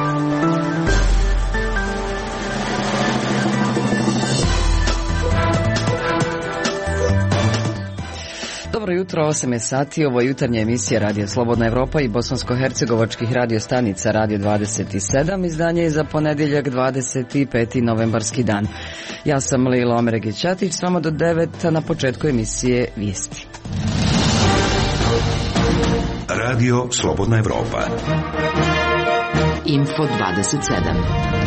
Dobro jutro, 8 je sati, ovo je jutarnja emisija Radio Slobodna Evropa i bosansko-hercegovačkih radio stanica Radio 27, izdanje je za ponedjeljak 25. novembarski dan. Ja sam Lila Omeregić-Ćatić, s vama do 9, na početku emisije vijesti. Radio Slobodna Evropa. Info 27.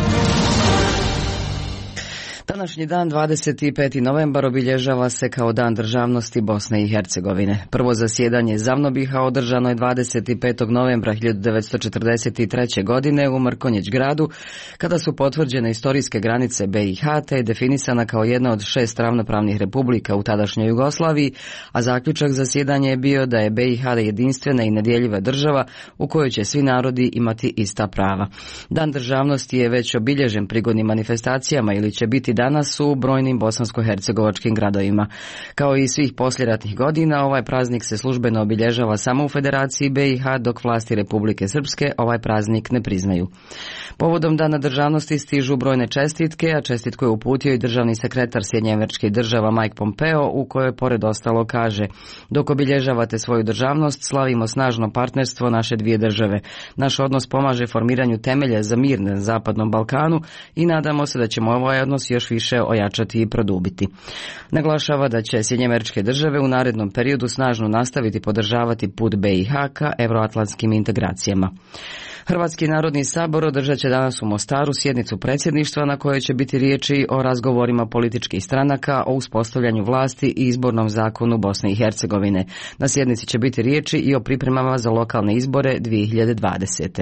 Današnji dan, 25. novembar, obilježava se kao Dan državnosti Bosne i Hercegovine. Prvo zasjedanje ZAVNOBiH-a održano je 25. novembra 1943. godine u Mrkonjić gradu, kada su potvrđene istorijske granice BiH, te je definisana kao jedna od 6 ravnopravnih republika u tadašnjoj Jugoslaviji, a zaključak zasjedanja je bio da je BiH jedinstvena i nedjeljiva država u kojoj će svi narodi imati ista prava. Dan državnosti je već obilježen prigodnim manifestacijama ili će biti danas u brojnim bosansko-hercegovačkim gradovima. Kao i svih poslijeratnih godina, ovaj praznik se službeno obilježava samo u Federaciji BiH, dok vlasti Republike Srpske ovaj praznik ne priznaju. Povodom Dana državnosti stižu brojne čestitke, a čestitku je uputio i državni sekretar Sjedinjenih Država Mike Pompeo, u kojoj pored ostalo kaže: dok obilježavate svoju državnost, slavimo snažno partnerstvo naše dvije države. Naš odnos pomaže formiranju temelja za mir na Zapadnom Balkanu i nadamo se da ćemo ovaj odnos još više ojačati i produbiti. Naglašava da će Sjedinjene Države u narednom periodu snažno nastaviti podržavati put BiH ka evroatlantskim integracijama. Hrvatski narodni sabor održat će danas u Mostaru sjednicu predsjedništva na kojoj će biti riječi o razgovorima političkih stranaka, o uspostavljanju vlasti i izbornom zakonu Bosne i Hercegovine. Na sjednici će biti riječi i o pripremama za lokalne izbore 2020.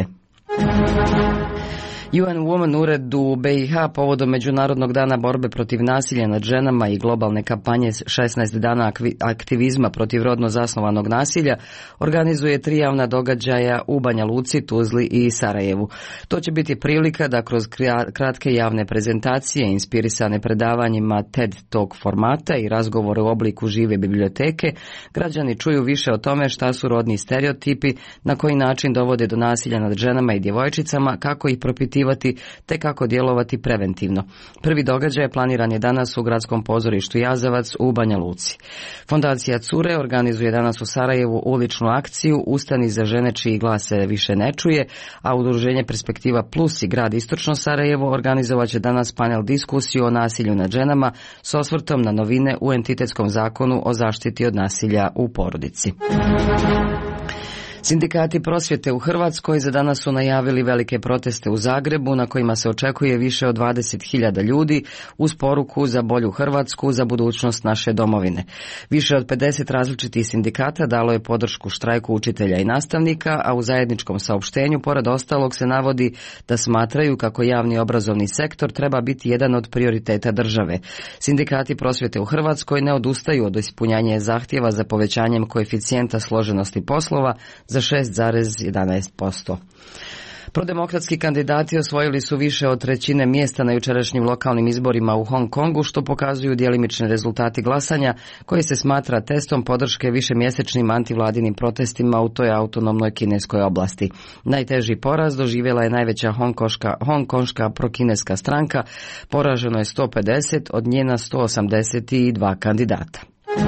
UN Women ured u BiH povodom Međunarodnog dana borbe protiv nasilja nad ženama i globalne kampanje 16 dana aktivizma protiv rodno zasnovanog nasilja organizuje 3 javna događaja u Banja Luci, Tuzli i Sarajevu. To će biti prilika da kroz kratke javne prezentacije inspirisane predavanjima TED Talk formata i razgovore u obliku žive biblioteke građani čuju više o tome šta su rodni stereotipi, na koji način dovode do nasilja nad ženama i djevojčicama, kako ih propitivati te kako djelovati preventivno. Prvi događaj planiran je danas u gradskom pozorištu Jazavac u Banja Luci. Fondacija Cure organizuje danas u Sarajevu uličnu akciju Ustani za žene čiji glas se više ne čuje, a udruženje Perspektiva Plus i grad Istočno Sarajevo organizovat će danas panel diskusiju o nasilju nad ženama s osvrtom na novine u entitetskom zakonu o zaštiti od nasilja u porodici. Sindikati prosvjete u Hrvatskoj za danas su najavili velike proteste u Zagrebu na kojima se očekuje više od 20.000 ljudi uz poruku za bolju Hrvatsku, za budućnost naše domovine. Više od 50 različitih sindikata dalo je podršku štrajku učitelja i nastavnika, a u zajedničkom saopštenju pored ostalog se navodi da smatraju kako javni obrazovni sektor treba biti jedan od prioriteta države. Sindikati prosvjete u Hrvatskoj ne odustaju od ispunjanja zahtjeva za povećanjem koeficijenta složenosti poslova za 6,11%. Prodemokratski kandidati osvojili su više od trećine mjesta na jučerašnjim lokalnim izborima u Hong Kongu, što pokazuju djelimični rezultati glasanja, koji se smatra testom podrške višemjesečnim antivladinim protestima u toj autonomnoj kineskoj oblasti. Najteži poraz doživjela je najveća hongkonška prokineska stranka, poraženo je 150 od njena 182 kandidata.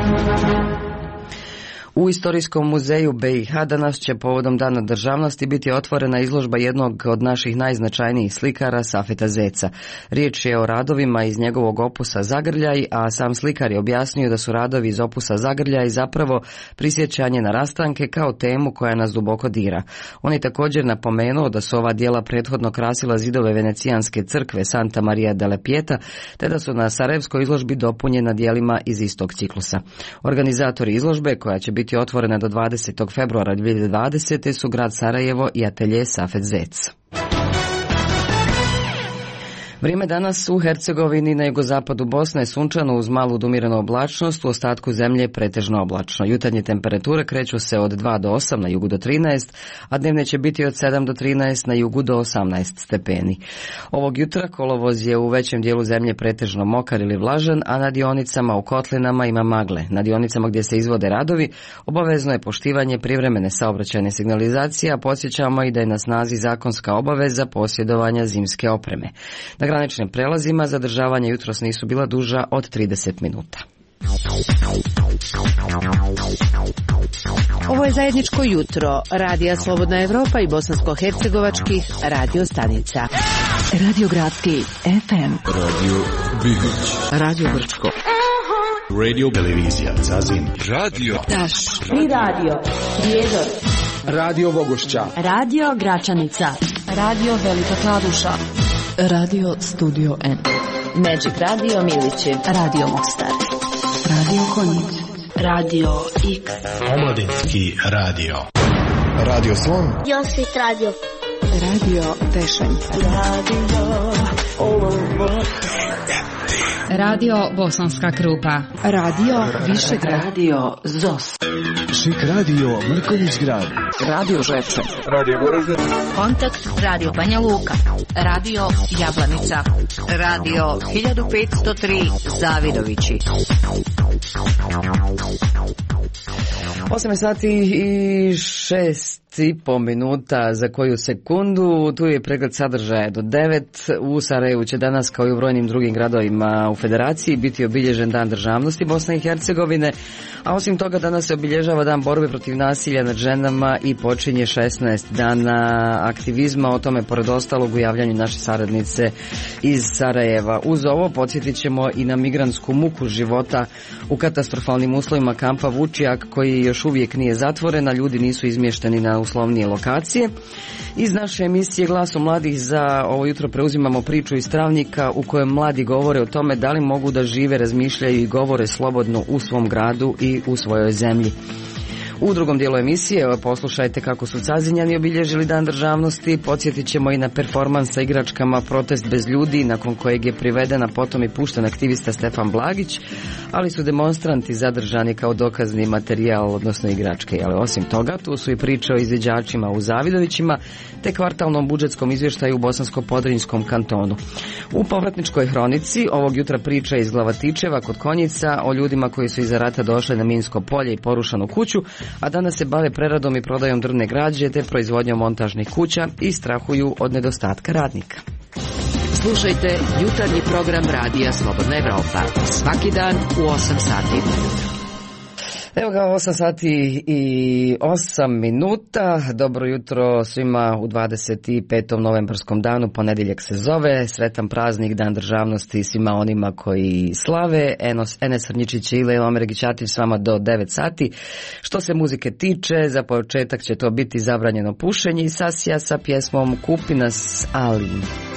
U Istorijskom muzeju BiH danas će povodom Dana državnosti biti otvorena izložba jednog od naših najznačajnijih slikara, Safeta Zeca. Riječ je o radovima iz njegovog opusa Zagrljaj, a sam slikar je objasnio da su radovi iz opusa Zagrljaj zapravo prisjećanje na rastanke kao temu koja nas duboko dira. On je također napomenuo da su ova djela prethodno krasila zidove venecijanske crkve Santa Maria delle Pieta, te da su na sarajevskoj izložbi dopunjena djelima iz istog ciklusa. Organizatori izložbe, koja će biti otvorena do 20. februara 2020. su grad Sarajevo i atelje Safet Zec. Vrijeme danas u Hercegovini na jugozapadu Bosne je sunčano uz malu odumirenu oblačnost, u ostatku zemlje je pretežno oblačno. Jutarnje temperature kreću se od 2 do 8, na jugu do 13, a dnevne će biti od 7 do 13, na jugu do 18 stepeni. Ovog jutra kolovoz je u većem dijelu zemlje pretežno mokar ili vlažan, a na dionicama u kotlinama ima magle. Na dionicama gdje se izvode radovi obavezno je poštivanje privremene saobraćajne signalizacije, a podsjećamo i da je na snazi zakonska obaveza posjedovanja zimske opreme. Na graničnim prelazima zadržavanja jutros nisu bila duža od 30 minuta. Ovo je zajedničko jutro Radija Slobodna Evropa i bosansko-hercegovačkih radio stanica. Radio Gradski FM, Radio Bigoć, Radio Brčko, Radio Televizija Zazin, Radio Taš, Tri Radio, Prijedor, Radio Vogošća, Radio Gračanica, Radio Velika Kladuša, Radio Studio N, Magic Radio Milići, Radio Mostar, Radio Konjic, Radio X, Omladinski radio, Radio Slon, Josip Radio, Radio Tešanj, Radio Bosanska Krupa, Radio Višegrad, Radio Zos, Šik Radio Mrkonjić Grad, Radio Žepče, Radio Goražde, Kontakt Radio Banja Luka, Radio Jablanica, Radio 1503 Zavidovići. 8 sati i 6,5 minuta za koju sekundu. Tu je pregled sadržaja do 9. U Sarajevu će danas, kao i u brojnim drugim gradovima u Federaciji, biti obilježen Dan državnosti Bosne i Hercegovine, a osim toga danas se obilježava Dan borbe protiv nasilja nad ženama i počinje 16 dana aktivizma. O tome, pored ostalog, u javljanju naše saradnice iz Sarajeva. Uz ovo podsjetit ćemo i na migrantsku muku života u katastrofalnim uslovima kampa Vučijak, koji još uvijek nije zatvoren, a ljudi nisu izmješteni na uslovnije lokacije. Iz naše emisije Glasom mladih za ovo jutro preuzimamo priču iz Travnika u kojem mladi govore o tome da li mogu da žive, razmišljaju i govore slobodno u svom gradu i u svojoj zemlji. U drugom dijelu emisije poslušajte kako su Cazinjani obilježili Dan državnosti, podsjetit ćemo i na performans sa igračkama Protest bez ljudi, nakon kojeg je priveden, a potom i pušten aktivista Stefan Blagić, ali su demonstranti zadržani kao dokazni materijal, odnosno igračke. Ali osim toga, tu su i priče o izviđačima u Zavidovićima, te kvartalnom budžetskom izvještaju u Bosansko-Podrinjskom kantonu. U povratničkoj hronici ovog jutra priča iz Glavatičeva kod Konjica o ljudima koji su iza rata došli na minsko polje i porušanu kuću, a danas se bave preradom i prodajom drvne građe te proizvodnjom montažnih kuća i strahuju od nedostatka radnika. Slušajte jutarnji program Radija Slobodna Evropa svaki dan u 8 sati. Evo ga, 8 sati i 8 minuta. Dobro jutro svima u 25. novembarskom danu, ponedjeljak se zove. Sretan praznik, Dan državnosti svima onima koji slave. Enes Srnjičić i Lejla Omeregićatić s vama do 9 sati. Što se muzike tiče, za početak će to biti Zabranjeno pušenje i Sasija sa pjesmom Kupi nas Ali.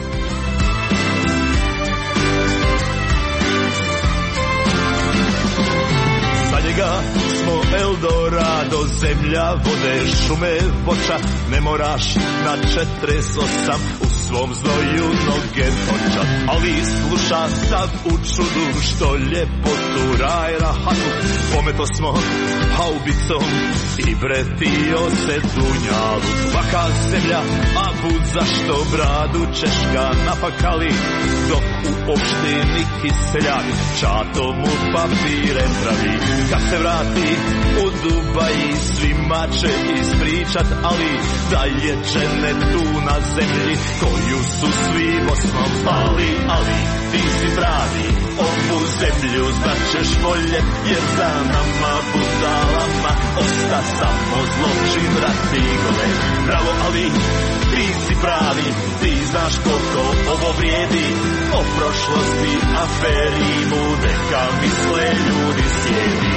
Eldorado, zemlja, vode, šume, voća, ne moraš na 48 u svom znoju noge točat. Ali sluša sad u čudu što ljepotu raj rahatu. Pometo smo haubicom i bretio se dunjalu. Svaka zemlja, a bud zašto bradu Češka napakali, dok u opštini Kiseljak čatomu papire pravi. Kad se vrati u Dubaji svima će ispričat, ali da je džene tu na zemlji koju su svi Bosnom pali. Ali ti si pravi, ovu zemlju značeš voljet, jer za nama budalama osta samo zločin, rat i gole. Bravo, ali ti si pravi, ti znaš koliko ovo vrijedi. O prošlosti, aferi, neka misle ljudi sjedi.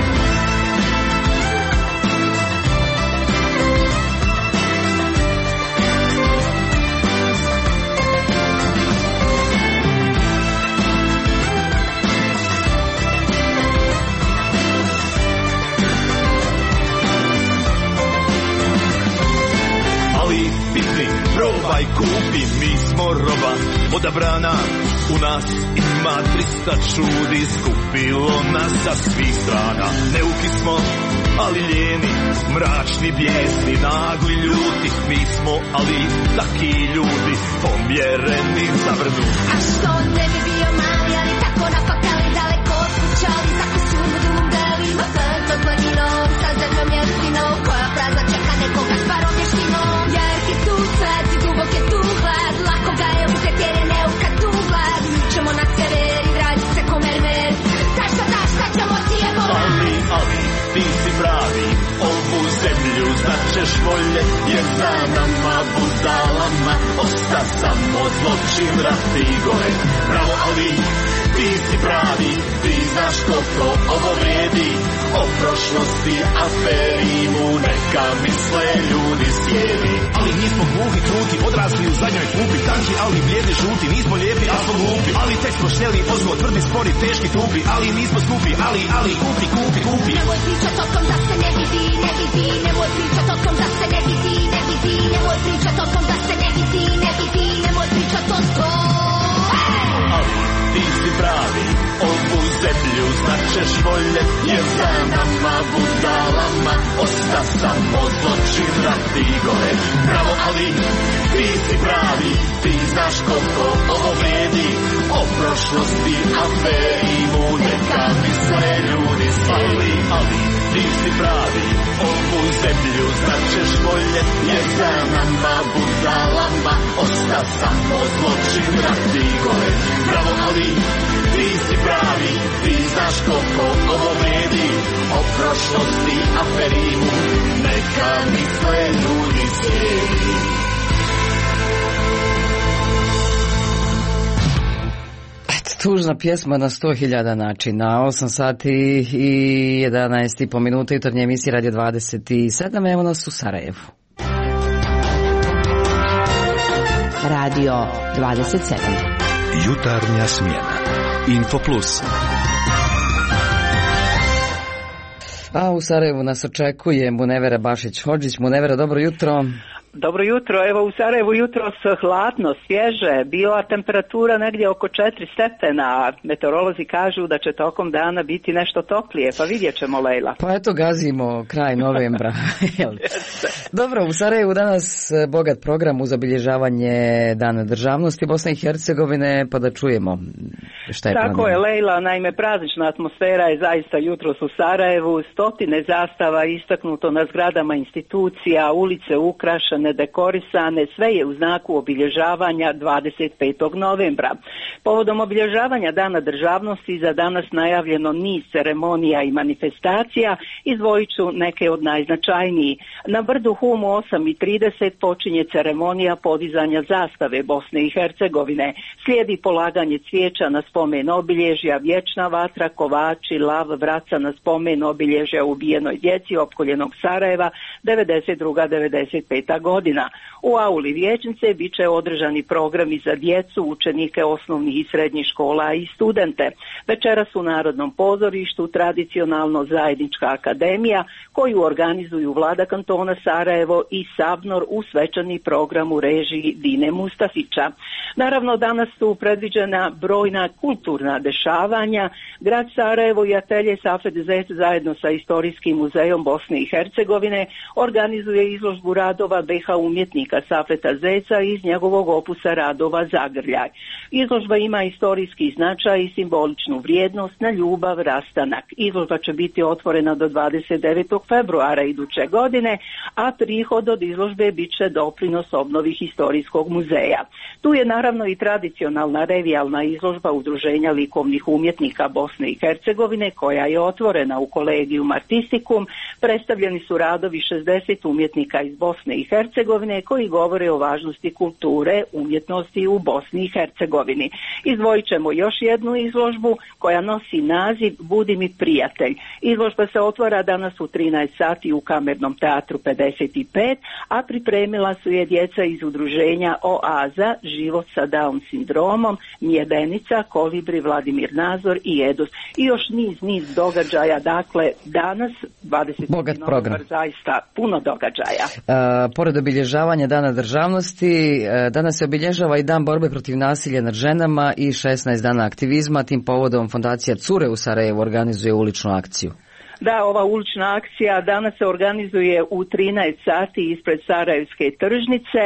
ovaj kupi, mi smo roba odabrana, u nas ima 300 čudi, skupilo nas sa svih strana. Neuki smo, ali lijeni, mračni, bijesni, nagli, ljuti, mi smo, ali taki ljudi, pomjereni, zavrnuti. A što ne bi bio mali, ali tako napakali, daleko od kuća, ali tako su u džungeli, pod planinom, sa zemljom jeftinom, koja prazna čeka nekoga s parom vještinom. Jer je tu sad, dubok je tu hlad, lako ga je uzet jer je neuka tu glad. Mi ćemo na sever i vratit se ko mermer, tašta ćemo ti je volati. Ali, ti si pravi, ovu zemlju značeš volje, jer za nama budalama osta samo zločin, rat i gore. Bravo, ali ti si pravi, ti znaš koliko ovo vrijedi, o prošlosti aferimu neka misle ljudi sjedi. Ali nismo gluhi, kruti, odrasli u zadnjoj klupi, tanki, ali blijedi, žuti, nismo lijepi, ali smo glupi. Ali tek smo šneli, ozgo, tvrdi, spori, teški, tupi, ali nismo skupi, ali kupi. Nemoj pričat o tom da se ne vidi, nemoj pričat o tom da se ne vidi, nemoj pričat o tom da se ne vidi, nemoj pričat o tom. Ali ti si pravi, ovu zemlju značeš volje, jer za nama budalama osta samo zločin, rat i gore. Bravo, ali ti si pravi, ti znaš koliko ovo vrijedi, o prošlosti aferimu neka misle ljudi sjedi. Ali ti si pravi, ovu zemlju značeš volje, jer za nama budalama osta samo zločin, rat i gore. Bravo, ali ti si pravi, ti znaš koliko ovo vrijedi, o prošlosti aferimu neka misle ljudi sjedi. Tužna pjesma na 100.000 načina. 8 sati i 11,5 minuta jutarnje emisije Radio 27. Evo nas u Sarajevu. Radio 27. Jutarnja smjena. Info Plus. A u Sarajevu nas očekuje Munevera Bašić-Hodžić. Munevera, dobro jutro. Dobro jutro, evo u Sarajevu jutros hladno, svježe, bila temperatura negdje oko 4 stepena, meteorolozi kažu da će tokom dana biti nešto toplije, pa vidjet ćemo, Lejla. Pa eto, gazimo kraj novembra. Dobro, u Sarajevu danas bogat program uz obilježavanje Dana državnosti Bosne i Hercegovine, pa da čujemo šta je Tako je, Lejla, naime praznična atmosfera je zaista jutros u Sarajevu, stotine zastava istaknuto na zgradama institucija, ulice ukrašene, dekorisane, sve je u znaku obilježavanja 25. novembra. Povodom obilježavanja Dana državnosti za danas najavljeno niz ceremonija i manifestacija, izdvojit ću neke od najznačajnijih. Na brdu Humu 8:30 počinje ceremonija podizanja zastave Bosne i Hercegovine. Slijedi polaganje cvijeća na spomen obilježja, vječna vatra, kovači, lav, vraca na spomen obilježja ubijenoj djeci opkoljenog Sarajeva 92-95. godina. U auli vijećnice bit će održani programi za djecu, učenike osnovnih i srednjih škola i studente. Večeras u Narodnom pozorištu tradicionalno zajednička akademija koju organizuju vlada kantona Sarajevo i Sabnor u svečani program u režiji Dine Mustafića. Naravno, danas su predviđena brojna kulturna dešavanja. Grad Sarajevo i atelje Safet Zec zajedno sa Istorijskim muzejom Bosne i Hercegovine organizuje izložbu radova BiH umjetnika Safeta Zeca iz njegovog opusa radova Zagrljaj. Izložba ima istorijski značaj i simboličnu vrijednost na ljubav, rastanak. Izložba će biti otvorena do 29. februara iduće godine, a prihod od izložbe bit će doprinos obnovi Historijskog muzeja. Tu je naravno i tradicionalna revijalna izložba Udruženja likovnih umjetnika Bosne i Hercegovine koja je otvorena u Collegium Artisticum. Predstavljeni su radovi 60 umjetnika iz Bosne i Hercegovine koji govore o važnosti kulture, umjetnosti u Bosni i Hercegovini. Izdvojit ćemo još jednu izložbu koja nosi naziv Budi mi prijatelj. Izložba se otvara danas u 13 sati u Kamernom teatru 55, a pripremila su je djeca iz udruženja Oaza, Život sa Down sindromom, Mjedenica, Kolibri, Vladimir Nazor i Edus. I još niz događaja, dakle danas 20. novembar, zaista puno događaja. Pored pored obilježavanja Dana državnosti, danas se obilježava i Dan borbe protiv nasilja nad ženama i 16 dana aktivizma. Tim povodom Fondacija Cure u Sarajevu organizuje uličnu akciju. Da, ova ulična akcija danas se organizuje u 13 sati ispred Sarajevske tržnice.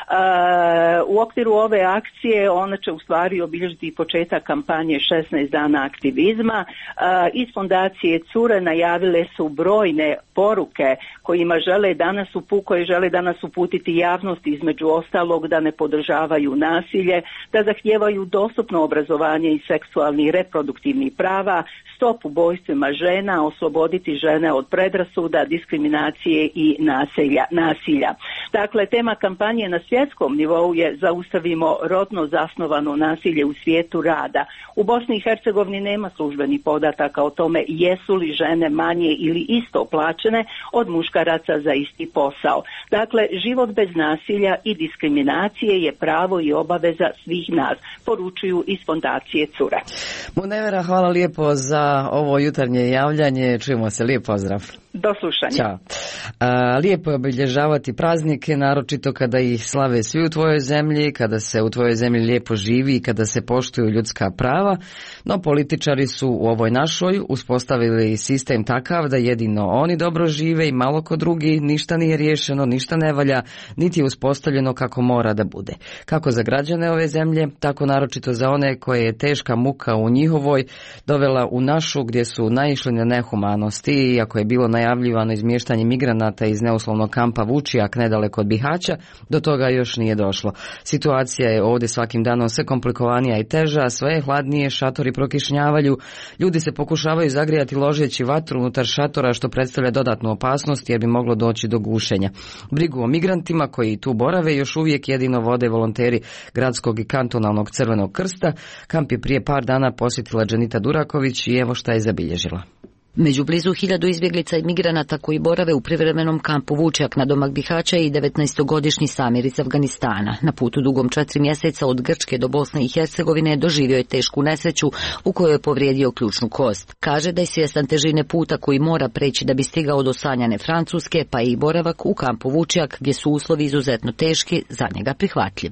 U okviru ove akcije ona će u stvari obilježiti početak kampanje 16 dana aktivizma. Iz Fondacije Cure najavile su brojne poruke koje žele danas uputiti javnosti, između ostalog da ne podržavaju nasilje, da zahtijevaju dostupno obrazovanje i seksualni i reproduktivnih prava, stop ubojstvima žena, osloboditi žene od predrasuda, diskriminacije i nasilja. Dakle, tema kampanje na svjetskom nivou je Zaustavimo rodno zasnovano nasilje u svijetu rada. U Bosni i Hercegovini nema službenih podataka o tome jesu li žene manje ili isto plaćene od muškaraca za isti posao. Dakle, život bez nasilja i diskriminacije je pravo i obaveza svih nas, poručuju iz Fondacije Cure. Munevera, hvala lijepo za ovo jutarnje javljanje. Čujemo se, lijep pozdrav. Do slušanja. Ćao. Lijepo je obilježavati praznike, naročito kada ih slave svi u tvojoj zemlji, kada se u tvojoj zemlji lijepo živi i kada se poštuju ljudska prava, no političari su u ovoj našoj uspostavili sistem takav da jedino oni dobro žive i malo ko drugi, ništa nije riješeno, ništa ne valja, niti je uspostavljeno kako mora da bude. Kako za građane ove zemlje, tako naročito za one koje je teška muka u njihovoj dovela u našu, gdje su naišli na nehumanosti, iako je bilo najavljivano izmještanje migranata iz neuslovnog kampa Vučijak nedaleko od Bihaća, do toga još nije došlo. Situacija je ovdje svakim danom sve komplikovanija i teža, sve je hladnije, šatori prokišnjavaju, ljudi se pokušavaju zagrijati ložeći vatru unutar šatora, što predstavlja dodatnu opasnost jer bi moglo doći do gušenja. Brigu o migrantima koji tu borave još uvijek jedino vode volonteri Gradskog i kantonalnog Crvenog krsta. Kamp je prije par dana posjetila Dženita Duraković i evo šta je zabilježila. Među blizu 1000 izbjeglica i migranata koji borave u privremenom kampu Vučjak na domak Bihaća i 19-godišnji Samir iz Afganistana. Na putu dugom 4 mjeseca od Grčke do Bosne i Hercegovine doživio je tešku nesreću u kojoj je povrijedio ključnu kost. Kaže da je svjestan težine puta koji mora preći da bi stigao do sanjane Francuske, pa i boravak u kampu Vučjak, gdje su uslovi izuzetno teški, za njega prihvatljiv.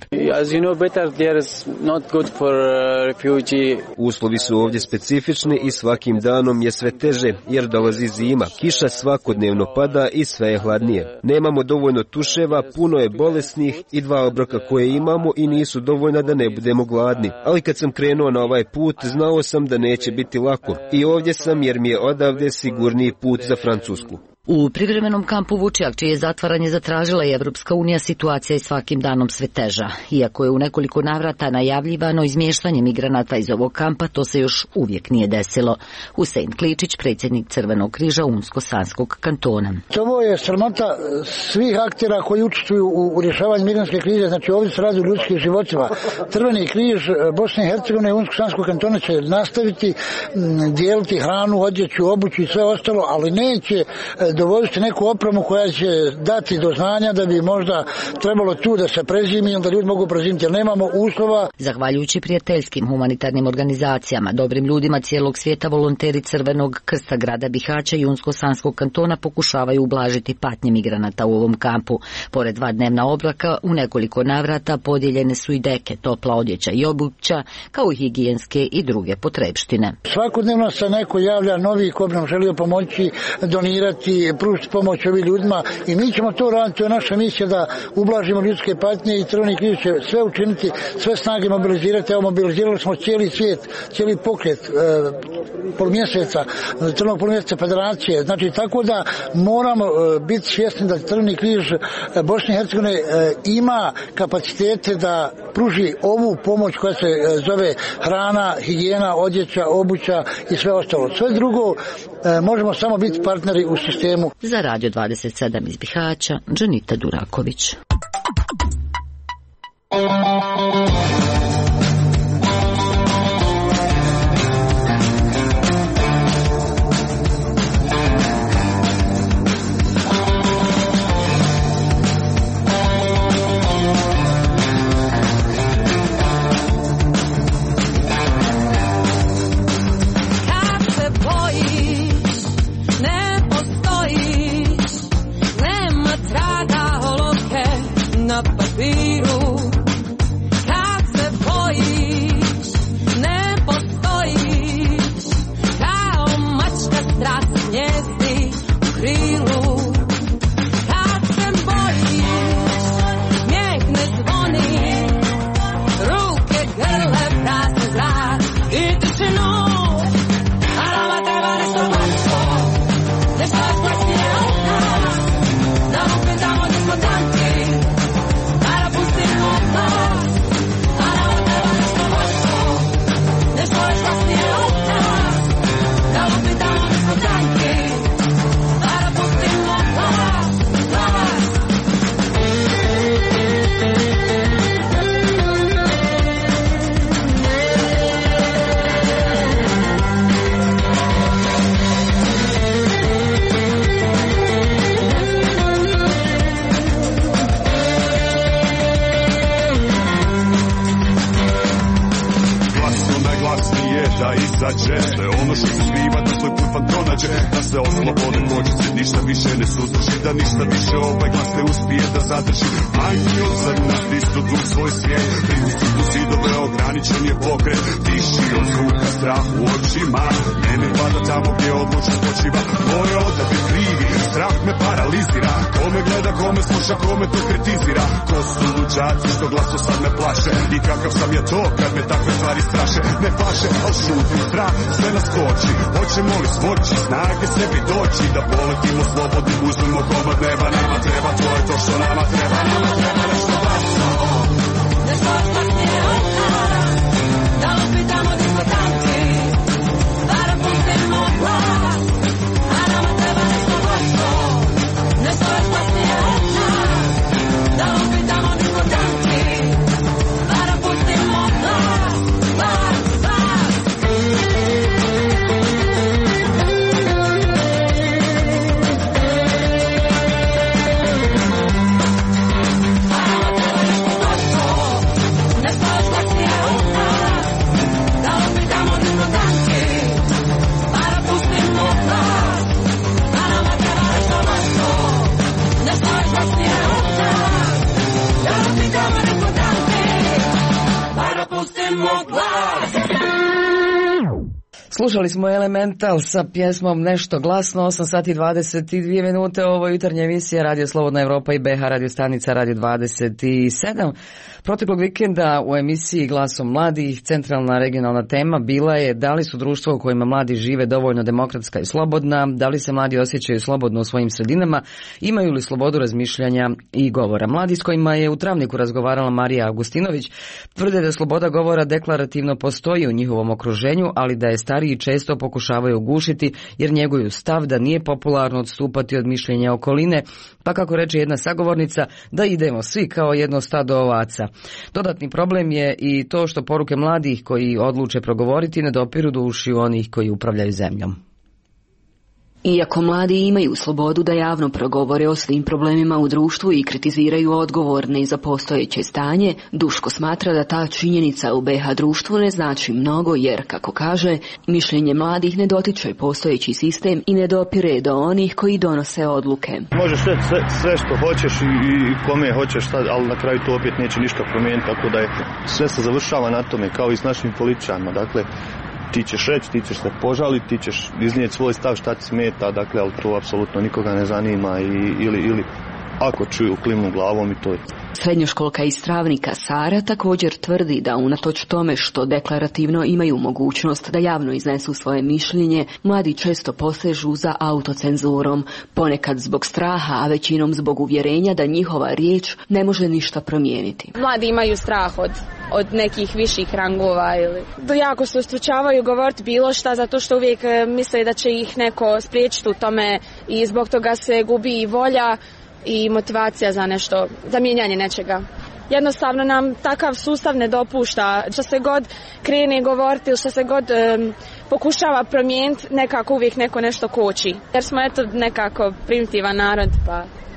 Uslovi su ovdje specifični i svakim danom je sve teže, jer dolazi zima, kiša svakodnevno pada i sve je hladnije. Nemamo dovoljno tuševa, puno je bolesnih i 2 obroka koje imamo i nisu dovoljna da ne budemo gladni. Ali kad sam krenuo na ovaj put, znao sam da neće biti lako. I ovdje sam jer mi je odavde sigurniji put za Francusku. U privremenom kampu Vučjak, čije zatvaranje zatražila je Evropska unija, situacija je svakim danom sve teža. Iako je u nekoliko navrata najavljivano izmještanje migranata iz ovog kampa, to se još uvijek nije desilo. Husein Kličić, predsjednik Crvenog križa Unsko-Sanskog kantona. Ovo je sramota svih aktera koji učestvuju u rješavanju migrantske krize, znači ovdje se radi o ljudskim životima. Crveni križ Bosne i Hercegovine i Unsko-Sanskog kantona će nastaviti dijeliti hranu, odjeću, obuću i sve ostalo, ali neće dovoditi neku opremu koja će dati do znanja da bi možda trebalo tu da se prezimi ili da ljudi mogu prezimiti, jer nemamo uslova. Zahvaljujući prijateljskim humanitarnim organizacijama, dobrim ljudima cijelog svijeta, volonteri Crvenog krsta grada Bihaća i Unsko-Sanskog kantona pokušavaju ublažiti patnje migranata u ovom kampu. Pored 2 dnevna obroka, u nekoliko navrata podijeljene su i deke, topla odjeća i obuća, kao i higijenske i druge potrepštine. Svakodnevno se neko javlja novi ko bi nam želio pomoći, donirati, pružiti pomoć ovim ljudima i mi ćemo to raditi. To je naša misija da ublažimo ljudske patnje i Crveni križ će sve učiniti, sve snage mobilizirati. Evo, mobilizirali smo cijeli svijet, cijeli pokret polumjeseca, Crvenog polumjeseca federacije. Znači, tako da moramo biti svjesni da Crveni križ Bosne i Hercegovine ima kapacitete da pruži ovu pomoć koja se zove hrana, higijena, odjeća, obuća i sve ostalo. Sve drugo možemo samo biti partneri u sistemu. Za Radio 27 iz Bihaća, Dženita Duraković. Ne postojiš, nema traga olovke. na papiru. Kad se bojiš, ne postojiš, kao mačka strast gnjezdi u krilu. Kad se bojiš, smijeh ne zvoni, ruke grle prazne zrak i tišinu. A nama treba nešto glasno, nešto još glasnije od nas, da opet tamo gdje smo tanki, da napustimo glas. A nama treba nešto glasno, nešto još glasnije od nas, da opet tamo gdje smo tanki, da napustimo glas. Najglasnije da izađe sve ono što se skriva, da svoj put vam pronađe, da se oslobode kočice, ništa više ne suzdrži, da ništa više ovaj glas ne uspije da zadrži. Manji od zrna stisnutu u svoj svijet, pritisnutu zidove, ograničen je pokret, tiši od zvuka, strah u očima, mene pada tamo gdje odlučno počiva. Moj odabir krivi, strah me paralizira, kome gleda, kome sluša, kome to kritizira. Ko su luđaci što glaso sad me plaše, i kakav sam je to kad me takve stvari straše. Ne paše, al šutim, strah sve nas koči. Hoćemo li smoći snage sebi doći, da poletimo slobodni, uzmemo komad neba. Nama treba, to je to što nama treba. Nama treba nešto glasno, nešto još glasnije od nas, da opet tamo gdje smo tanki, da napustimo glas. A nama treba nešto glasno, nešto još glasnije od nas, da opet tamo gdje smo tanki, da napustimo glas. Slušali smo Elemental sa pjesmom Nešto glasno, 8 sati i 22 minute, ovo je jutarnja emisija Radio Slobodna Evropa i BH radio stanica Radio 27. Proteklog vikenda u emisiji Glasom mladih centralna regionalna tema bila je da li su društva u kojima mladi žive dovoljno demokratska i slobodna, da li se mladi osjećaju slobodno u svojim sredinama, imaju li slobodu razmišljanja i govora. Mladi s kojima je u Travniku razgovarala Marija Augustinović tvrde da sloboda govora deklarativno postoji u njihovom okruženju, ali da je stariji često pokušavaju ugušiti jer njeguju stav da nije popularno odstupati od mišljenja okoline, pa kako reče jedna sagovornica, da idemo svi kao jedno stado ovaca. Dodatni problem je i to što poruke mladih koji odluče progovoriti ne dopiru do ušiju onih koji upravljaju zemljom. Iako mladi imaju slobodu da javno progovore o svim problemima u društvu i kritiziraju odgovorne za postojeće stanje, Duško smatra da ta činjenica u BH društvu ne znači mnogo jer, kako kaže, mišljenje mladih ne dotiče postojeći sistem i ne dopire do onih koji donose odluke. Možeš sve što hoćeš i kome hoćeš sad, ali na kraju to opet neće ništa promijeniti, tako da je sve se završava na tome kao i s našim političarima. Dakle, ti ćeš reći, ti ćeš se požaliti, ti ćeš iznijeti svoj stav šta ti smeta, dakle, ali to apsolutno nikoga ne zanima ili ako čuju klimu glavom i to je. Srednjoškolka iz Travnika Sara također tvrdi da unatoč tome što deklarativno imaju mogućnost da javno iznesu svoje mišljenje, mladi često posežu za autocenzurom, ponekad zbog straha, a većinom zbog uvjerenja da njihova riječ ne može ništa promijeniti. Mladi imaju strah od nekih viših rangova ili jako se ustručavaju govoriti bilo šta zato što uvijek misle da će ih neko spriječiti u tome i zbog toga se gubi i volja i motivacija za nešto, za mijenjanje nečega. Jednostavno nam takav sustav ne dopušta. Što se god krene govoriti ili što se god pokušava promijeniti, nekako uvijek neko nešto koči. Jer smo eto nekako primitivan narod, pa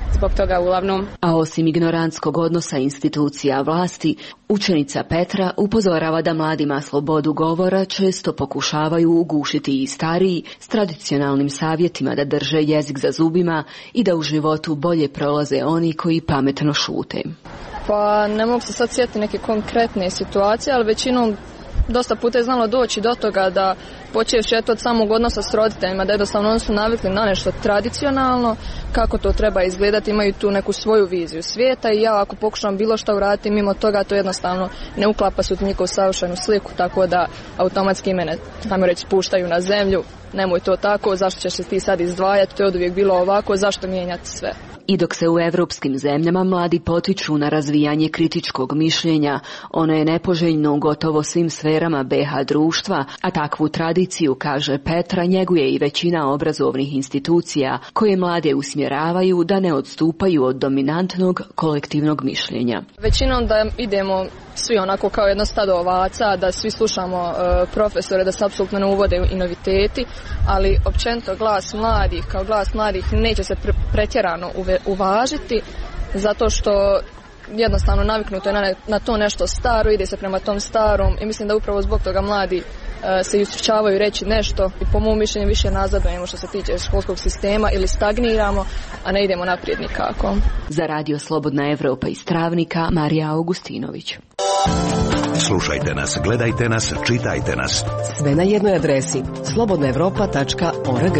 zbog toga uglavnom. A osim ignorantskog odnosa institucija vlasti, učenica Petra upozorava da mladima slobodu govora često pokušavaju ugušiti i stariji s tradicionalnim savjetima da drže jezik za zubima i da u životu bolje prolaze oni koji pametno šute. Pa ne mogu se sad sjetiti neke konkretne situacije, ali većinom dosta puta je znalo doći do toga da počevši od samog odnosa s roditeljima, da jednostavno oni su navikli na nešto tradicionalno, kako to treba izgledati, imaju tu neku svoju viziju svijeta i ja ako pokušam bilo što uraditi mimo toga, to jednostavno ne uklapa se u njihovu savršenu sliku, tako da automatski mene, tamo reći, spuštaju na zemlju, nemoj to tako, zašto ćeš se ti sad izdvajati, to je oduvijek bilo ovako, zašto mijenjati sve. I dok se u evropskim zemljama mladi potiču na razvijanje kritičkog mišljenja, ono je nepoželjno u gotovo svim sferama BH društva, a takvu tradiciju, kaže Petra, njeguje i većina obrazovnih institucija koje mlade usmjeravaju da ne odstupaju od dominantnog kolektivnog mišljenja. Većinom da idemo svi onako kao jedno stado ovaca, da svi slušamo profesore, da se apsolutno ne uvode i noviteti, ali općenito glas mladih kao glas mladih neće se pretjerano uvažiti, zato što jednostavno naviknuto je na to nešto staro, ide se prema tom starom i mislim da upravo zbog toga mladi se ispričavaju reći nešto i po mom mišljenju više nazadujemo što se tiče školskog sistema ili stagniramo, a ne idemo naprijed nikako. Za Radio Slobodna Evropa iz Travnika, Marija Augustinović. Slušajte nas, gledajte nas, čitajte nas. Sve na jednoj adresi slobodnaevropa.org.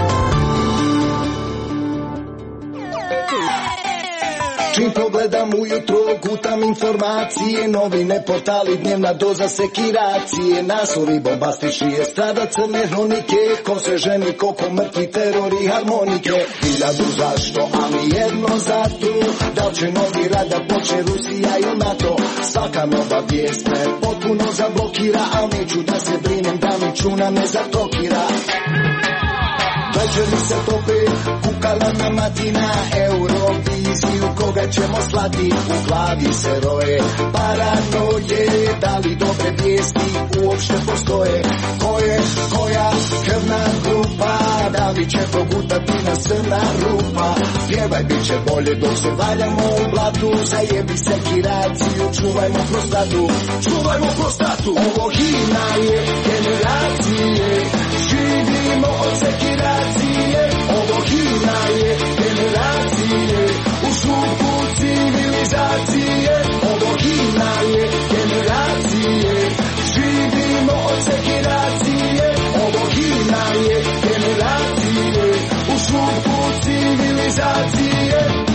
Čim pogledam ujutro, gutam informacije, novine, portali, dnevna doza sekiracije, naslovi bombastični, strada crne hronike, ko se ženi, koliko mrtvi, teror i harmonike. Hiljadu zašto, ali jedno zato, da li će novi rat da počne Rusija i NATO. Svaka nova vijest me potpuno zablokira, ali neću da se brinem da mi čuna ne zatokira. Večeri se tope, kukala na matina, Euroviziju koga ćemo slati, u glavi se roje paranoje, da li dobre vijesti uopšte postoje, koja krvna grupa, da li će progutati na crna rupa, pjevaj bit će bolje dok se valjamo u blatu, zajebi sekiraciju, čuvajmo prostatu, ovo himna je generacije, živimo od sekiracije, ovo himna je generacije, u šupu civilizacije, ovo himna je generacije, živimo od sekiracije, ovo himna je generacije, u šupu civilizacije.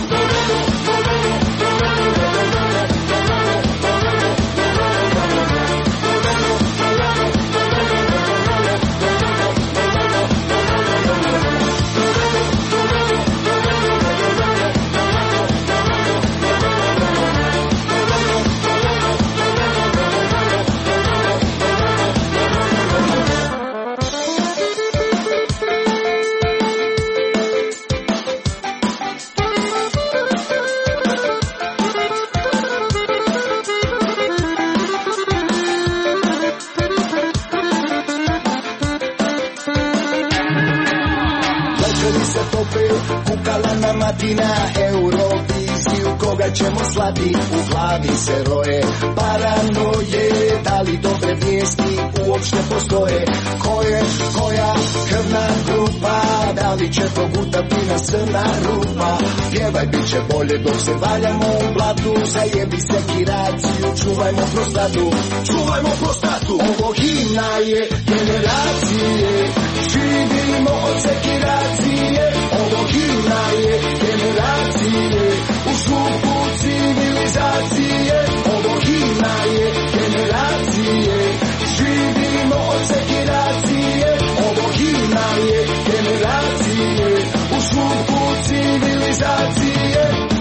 Na Euroviziju koga ćemo slati, u glavi se roje paranoje, da li dobre vijesti uopšte postoje, koja krvna grupa, da li će progutati na crna rupa, pjevaj bit će bolje dok se valjamo u blatu, zajebi sekiraciju, čuvajmo prostatu, ovo himna je generacije, živimo od sekiracije, ovo himna je generacije, u šupu civilizacije, ovo himna je generacije, živimo od sekiracije, ovo himna je generacije, u šupu civilizacije.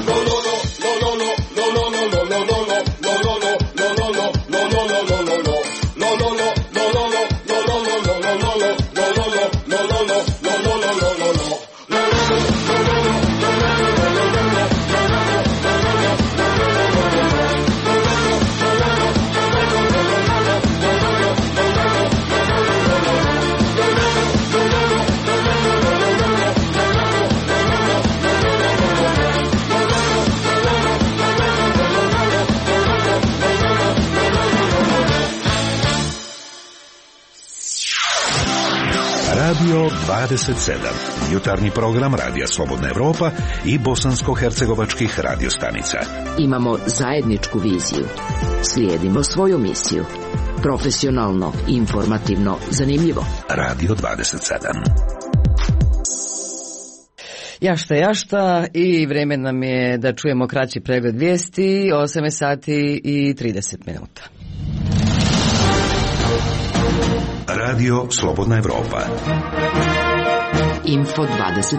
27. Jutarnji program Radija Slobodna Evropa i bosansko-hercegovačkih radiostanica. Imamo zajedničku viziju. Slijedimo svoju misiju. Profesionalno, informativno, zanimljivo. Radio 27. Jašta i vrijeme nam je da čujemo kraći pregled vijesti, 8 sati i 30 minuta. Radio Slobodna Evropa. Info 27.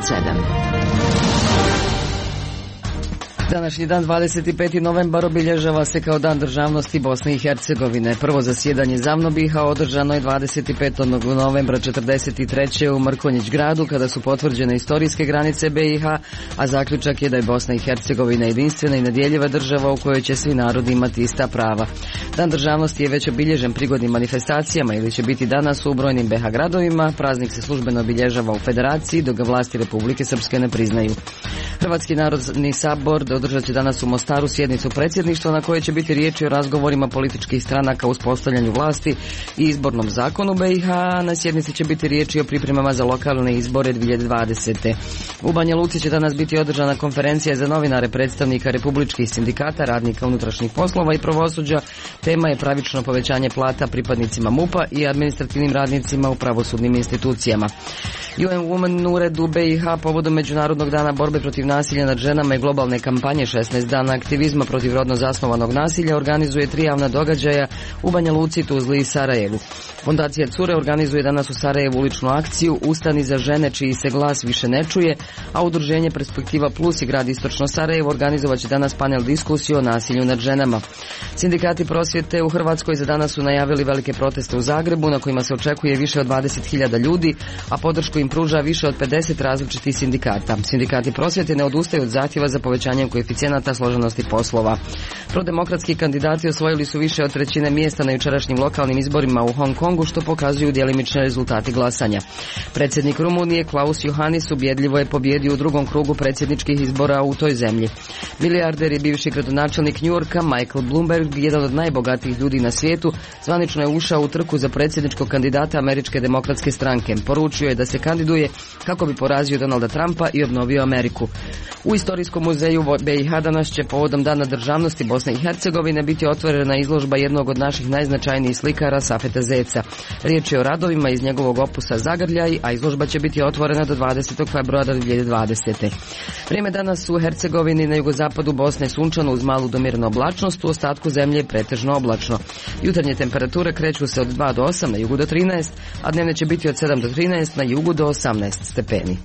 Današnji dan 25. novembar obilježava se kao Dan državnosti Bosne i Hercegovine. Prvo zasjedanje ZAVNOBiH-a održano je 25. novembra 1943. u Mrkonjić gradu kada su potvrđene istorijske granice BiH, a zaključak je da je Bosna i Hercegovina jedinstvena i nedjeljiva država u kojoj će svi narodi imati ista prava. Dan državnosti je već obilježen prigodnim manifestacijama ili će biti danas u brojnim BiH gradovima. Praznik se službeno obilježava u Federaciji, dok ga vlasti Republike Srpske ne priznaju. Hrvatski narodni sabor održat će danas u Mostaru sjednicu predsjedništva na kojoj će biti riječi o razgovorima političkih stranaka o uspostavljanju vlasti i izbornom zakonu BiH. Na sjednici će biti riječi o pripremama za lokalne izbore 2020. U Banja Luci će danas biti održana konferencija za novinare predstavnika republičkih sindikata, radnika unutrašnjih poslova i pravosuđa. Tema je pravično povećanje plata pripadnicima MUP-a i administrativnim radnicima u pravosudnim institucijama. UN Women u uredu BiH povodom Međunarodnog dana borbe protiv nasilja nad ženama i globalne kampanje 16 dana aktivizma protiv rodno zasnovanog nasilja organizuje 3 javna događaja u Banja Luci, Tuzli i Sarajevu. Fondacija Cure organizuje danas u Sarajevu uličnu akciju Ustani za žene čiji se glas više ne čuje, a udruženje Perspektiva Plus i grad Istočno Sarajevo organizovat će danas panel diskusiju o nasilju nad ženama. Sindikati prosvjete u Hrvatskoj za danas su najavili velike proteste u Zagrebu na kojima se očekuje više od 20.000 ljudi, a podršku im pruža više od 50 različitih sindikata. Sindikati prosvjete ne odustaju od zahtjeva za povećanjem koeficijenata složenosti poslova. Prodemokratski kandidati osvojili su više od 1/3 mjesta na jučerašnjim lokalnim izborima u Hong Kongu, što pokazuju djelimični rezultati glasanja. Predsjednik Rumunije Klaus Johannis ubjedljivo je pobjedio u drugom krugu predsjedničkih izbora u toj zemlji. Milijarder i bivši gradonačelnik New Yorka Michael Bloomberg, jedan od najbogatijih ljudi na svijetu, zvanično je ušao u trku za predsjedničkog kandidata Američke demokratske stranke. Poručio je da se kandiduje kako bi porazio Donalda Trumpa i obnovio Ameriku. U Istorijskom muzeju BiH danas će povodom Dana državnosti Bosne i Hercegovine biti otvorena izložba jednog od naših najznačajnijih slikara Safeta Zeca. Riječ je o radovima iz njegovog opusa Zagrljaj, a izložba će biti otvorena do 20. februara 2020. Vrijeme danas u Hercegovini na jugozapadu Bosne sunčano uz malu do mirnu oblačnost, u ostatku zemlje je pretežno oblačno. Jutarnje temperature kreću se od 2 do 8, na jugu do 13, a dnevne će biti od 7 do 13, na jugu do 18 stepeni.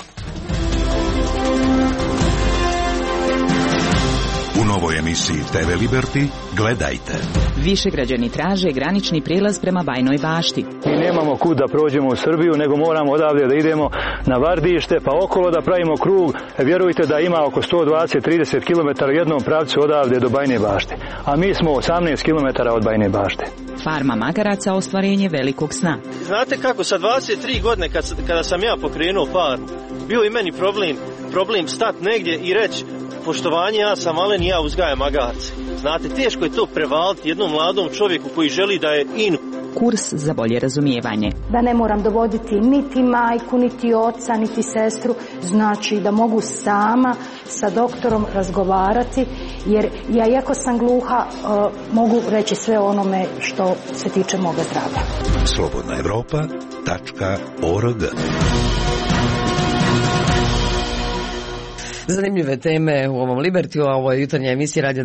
U novoj emisiji TV Liberty gledajte. Višegrađani traže granični prijelaz prema Bajnoj Bašti. Mi nemamo kud da prođemo u Srbiju, nego moramo odavde da idemo na Vardište, pa okolo da pravimo krug. Vjerujte da ima oko 120-30 km u jednom pravcu odavde do Bajne Bašte. A mi smo 18 km od Bajne Bašte. Farma magaraca ostvarenje velikog sna. Znate kako, sa 23 godine kada sam ja pokrenuo farmu, bio i meni problem stat negdje i reći poštovanje, ja sam malen i ja uzgajam magarce. Znate, teško je to prevaliti jednom mladom čovjeku koji želi da je in. Kurs za bolje razumijevanje. Da ne moram dovoditi niti majku, niti oca, niti sestru, znači da mogu sama sa doktorom razgovarati, jer ja iako sam gluha mogu reći sve onome što se tiče moga zdravlja. slobodnaevropa.org. Zanimljive teme u ovom Libertiju, a ovo je jutarnja emisija Radio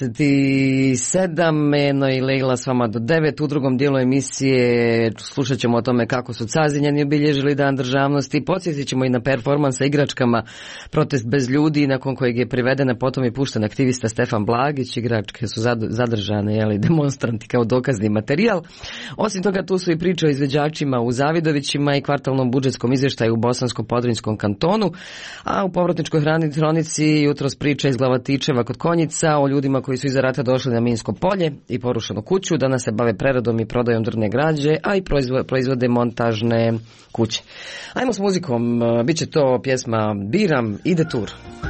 27, Eno i Leila s vama do 9. U drugom dijelu emisije slušat ćemo o tome kako su Cazinjani obilježili Dan državnosti, podsjetit ćemo i na performans sa igračkama Protest bez ljudi, nakon kojeg je priveden, a potom i pušten aktivista Stefan Blagić. Igračke su zadržane, demonstranti kao dokazni materijal. Osim toga, tu su i priče o izvođačima u Zavidovićima i kvartalnom budžetskom izvještaju u Bosansko-Podrinjskom kantonu, a u povratničkoj hronici jutros priča iz Glavatičeva kod Konjica o ljudima koji su iza rata došli na minsko polje i porušenu kuću. Danas se bave preradom i prodajom drvne građe, a i proizvode montažne kuće. Ajmo s muzikom, bit će to pjesma Biram ide tur.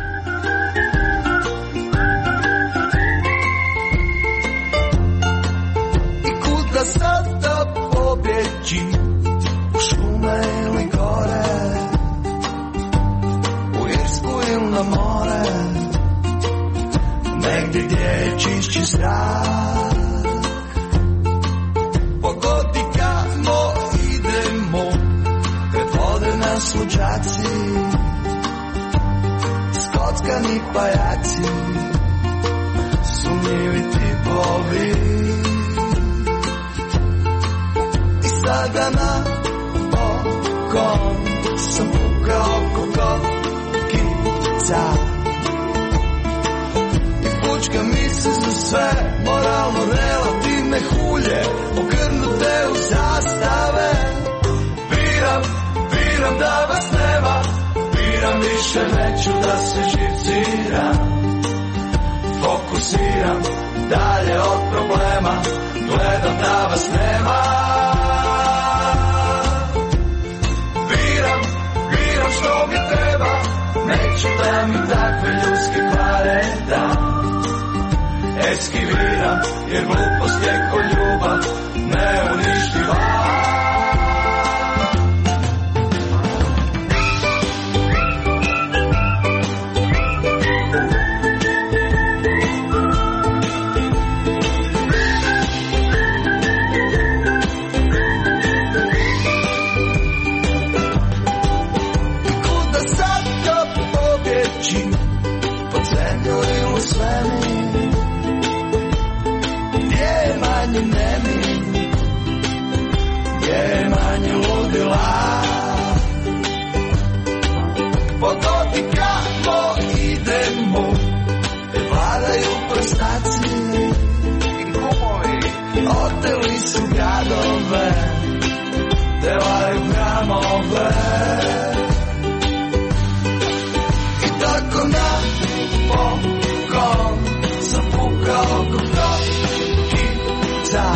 I kuda sada pobjeći, šume ili gore, negdje gdje je čišći zrak. Pogodi kamo idemo, kad vode nas luđaci, skockani pajaci, sumnjivi tipovi. I sada na balkon sam pukao kokokica i pučka mi se za sve moralno relativne hulje ogrnute u zastave. Biram da vas nema, biram više neću da se živciram. Fokusiram dalje od problema, gledam da vas nema. Biram što mi treba, neću da mi takve ljudske kvare da. Eskiviram jer glupost je ko ljubav neuništiva. Pogodi kamo idemo, vladaju prstaci i kumovi, oteli su gradove, devaju gramove. I tako na balkon sam pukao kokokica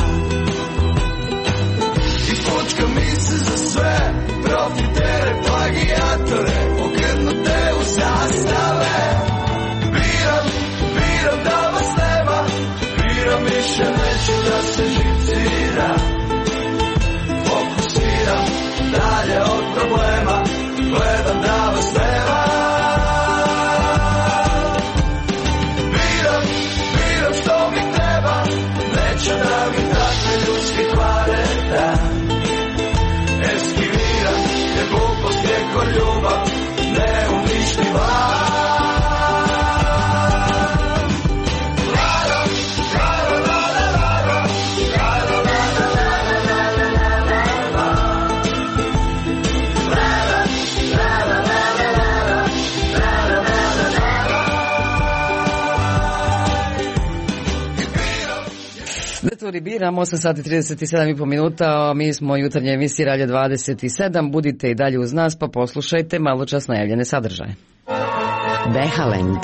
i pučka mi se za sve profitere, plagijatore, ogrnute u zastave. Biram da vas nema, biram više neću da se živciram. Fokusiram dalje od problema, gledam da vas nema. Biram što mi treba, neću da mi takve ljudske kvare da. Eskiviram jer glupost je ko ljubav neuništiva. Detvori biram, 8 sati 37,5 minuta, mi smo jutarnje emisije Radio 27, budite i dalje uz nas pa poslušajte malo čas najavljene sadržaje. Behalend.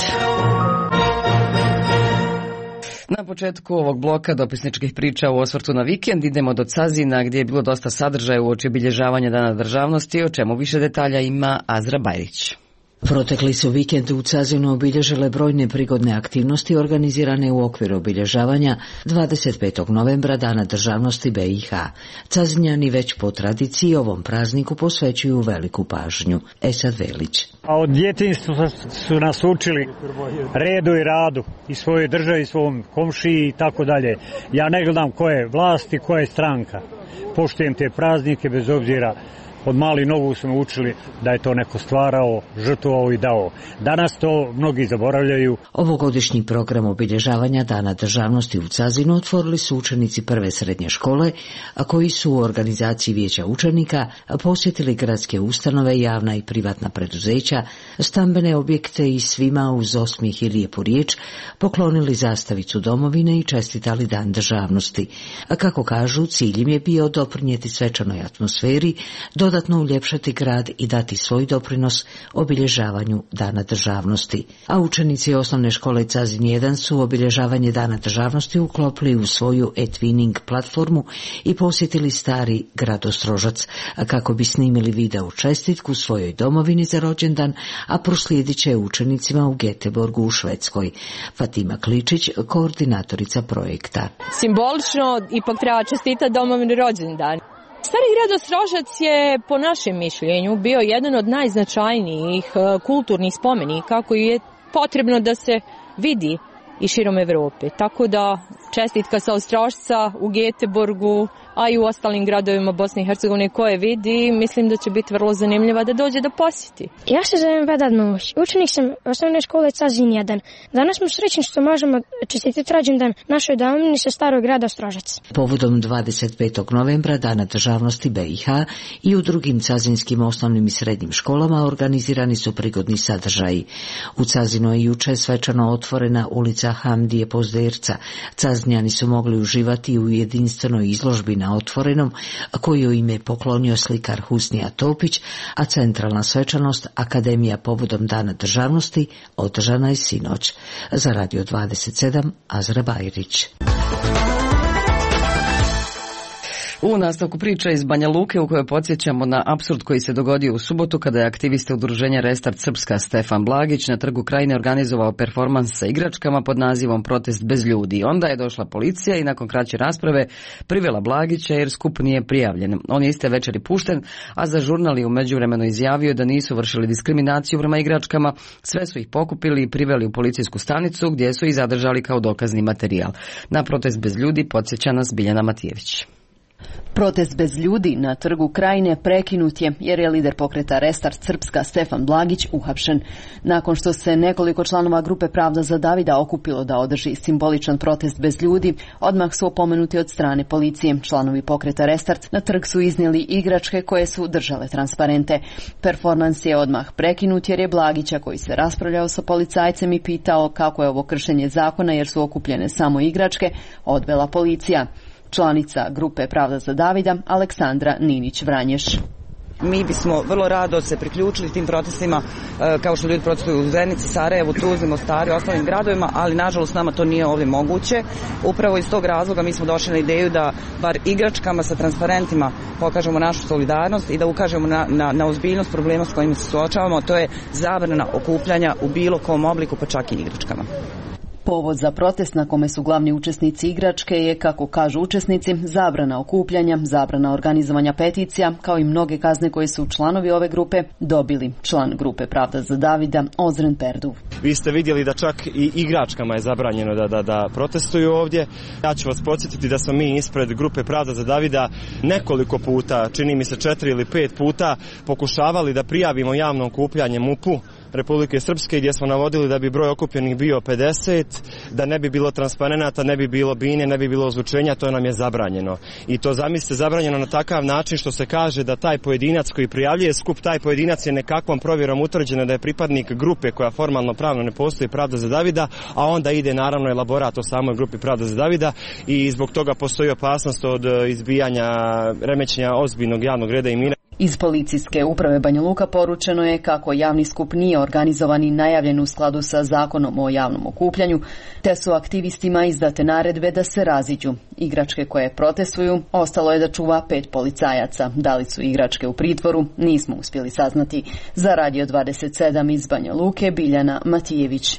Na početku ovog bloka dopisničkih priča u osvrtu na vikend idemo do Cazina gdje je bilo dosta sadržaja uoči obilježavanja Dana državnosti, o čemu više detalja ima Azra Bajrić. Protekli su vikend u Cazinu obilježile brojne prigodne aktivnosti organizirane u okviru obilježavanja 25. novembra Dana državnosti BiH. Cazinjani već po tradiciji ovom prazniku posvećuju veliku pažnju. Esad Velić. A od djetinjstva su nas učili redu i radu i svojoj državi, i svom komšiji i tako dalje. Ja ne gledam ko je vlast i ko je stranka. Poštujem te praznike bez obzira. Od mali nogu smo učili da je to neko stvarao, žrtvovao i dao. Danas to mnogi zaboravljaju. Ovogodišnji program obilježavanja Dana državnosti u Cazinu otvorili su učenici prve srednje škole, a koji su u organizaciji vijeća učenika posjetili gradske ustanove, javna i privatna preduzeća, stambene objekte i svima uz osmijeh i lijepu riječ poklonili zastavicu domovine i čestitali Dan državnosti. A kako kažu, cilj im je bio doprinijeti svečanoj atmosferi, dodatno uljepšati grad i dati svoj doprinos obilježavanju Dana državnosti. A učenici osnovne škole Cazin 1 su obilježavanje Dana državnosti uklopili u svoju e-twinning platformu i posjetili stari grad Ostrožac, kako bi snimili video čestitku svojoj domovini za rođendan, a proslijedit će učenicima u Göteborgu u Švedskoj. Fatima Kličić, koordinatorica projekta. Simbolično ipak treba čestitati domovini rođendan. Stari grad Ostrožac je, po našem mišljenju, bio jedan od najznačajnijih kulturnih spomenika koji je potrebno da se vidi i širom Evrope. Tako da čestitka sa Ostrašca u Göteborgu, a i u ostalim gradovima Bosne i Hercegovine koje vidi, mislim da će biti vrlo zanimljiva da dođe da posjeti. Ja se zovem Vedad Novoć, učenik sam osnovne škole Cazin 1. Danas smo srećni što možemo čestitati rođendan našoj davnini sa starog grada Ostrožac. Povodom 25. novembra, Dana državnosti BiH, i u drugim cazinskim osnovnim i srednjim školama organizirani su prigodni sadržaji. U Cazinu je juče svečano otvorena ulica Hamdije Pozderca. Caznjani su mogli uživati u jedinstvenoj izložbi na otvorenom, koju im je poklonio slikar Husnija Topić, a centralna svečanost, Akademija povodom Dana državnosti, održana je sinoć. Za Radio 27, Azra Bajrić. U nastavku priče iz Banja Luke u kojoj podsjećamo na apsurd koji se dogodio u subotu kada je aktivista udruženja Restart Srpska Stefan Blagić na Trgu Krajine organizovao performans sa igračkama pod nazivom Protest bez ljudi. Onda je došla policija i nakon kraće rasprave privela Blagića jer skup nije prijavljen. On je iste večeri pušten, a za žurnal je u međuvremenu izjavio da nisu vršili diskriminaciju prema igračkama, sve su ih pokupili i priveli u policijsku stanicu gdje su ih zadržali kao dokazni materijal. Na protest bez ljudi podsjeća nas Biljana Matijević. Protest bez ljudi na Trgu Krajine prekinut je jer je lider pokreta Restart Srpska Stefan Blagić uhapšen. Nakon što se nekoliko članova grupe Pravda za Davida okupilo da održi simboličan protest bez ljudi, odmah su opomenuti od strane policije. Članovi pokreta Restart na trg su iznijeli igračke koje su držale transparente. Performans je odmah prekinut jer je Blagića, koji se raspravljao sa policajcem i pitao kako je ovo kršenje zakona jer su okupljene samo igračke, odvela policija. Članica grupe Pravda za Davida, Aleksandra Ninić-Vranješ. Mi bismo vrlo rado se priključili tim protestima, kao što ljudi protestuju u Zenici, Sarajevu, Tuzli, Mostaru i ostalim gradovima, ali nažalost nama to nije ovdje moguće. Upravo iz tog razloga mi smo došli na ideju da bar igračkama sa transparentima pokažemo našu solidarnost i da ukažemo na ozbiljnost problema s kojima se suočavamo, to je zabrana okupljanja u bilo kom obliku, pa čak i igračkama. Povod za protest na kome su glavni učesnici igračke je, kako kažu učesnici, zabrana okupljanja, zabrana organizovanja peticija, kao i mnoge kazne koje su članovi ove grupe dobili. Član grupe Pravda za Davida, Ozren Perduv. Vi ste vidjeli da čak i igračkama je zabranjeno da protestuju ovdje. Ja ću vas podsjetiti da smo mi ispred grupe Pravda za Davida nekoliko puta, čini mi se 4 ili 5 puta, pokušavali da prijavimo javno okupljanje MUP-u Republike Srpske, gdje smo navodili da bi broj okupljenih bio 50, da ne bi bilo transparenata, ne bi bilo bine, ne bi bilo ozvučenja, to nam je zabranjeno. I to, zamislite, zabranjeno na takav način što se kaže da taj pojedinac koji prijavljuje skup, taj pojedinac je nekakvom provjerom utvrđeno da je pripadnik grupe koja formalno pravno ne postoji, Pravda za Davida, a onda ide naravno elaborat o samoj grupi Pravda za Davida i zbog toga postoji opasnost od izbijanja, remećenja ozbiljnog javnog reda i mira. Iz policijske uprave Banja Luka poručeno je kako javni skup nije organizovan i najavljen u skladu sa zakonom o javnom okupljanju, te su aktivistima izdate naredbe da se raziđu. Igračke koje protestuju ostalo je da čuva 5 policajaca. Da li su igračke u pritvoru, nismo uspjeli saznati. Za Radio 27 iz Banja Luke, Biljana Matijević.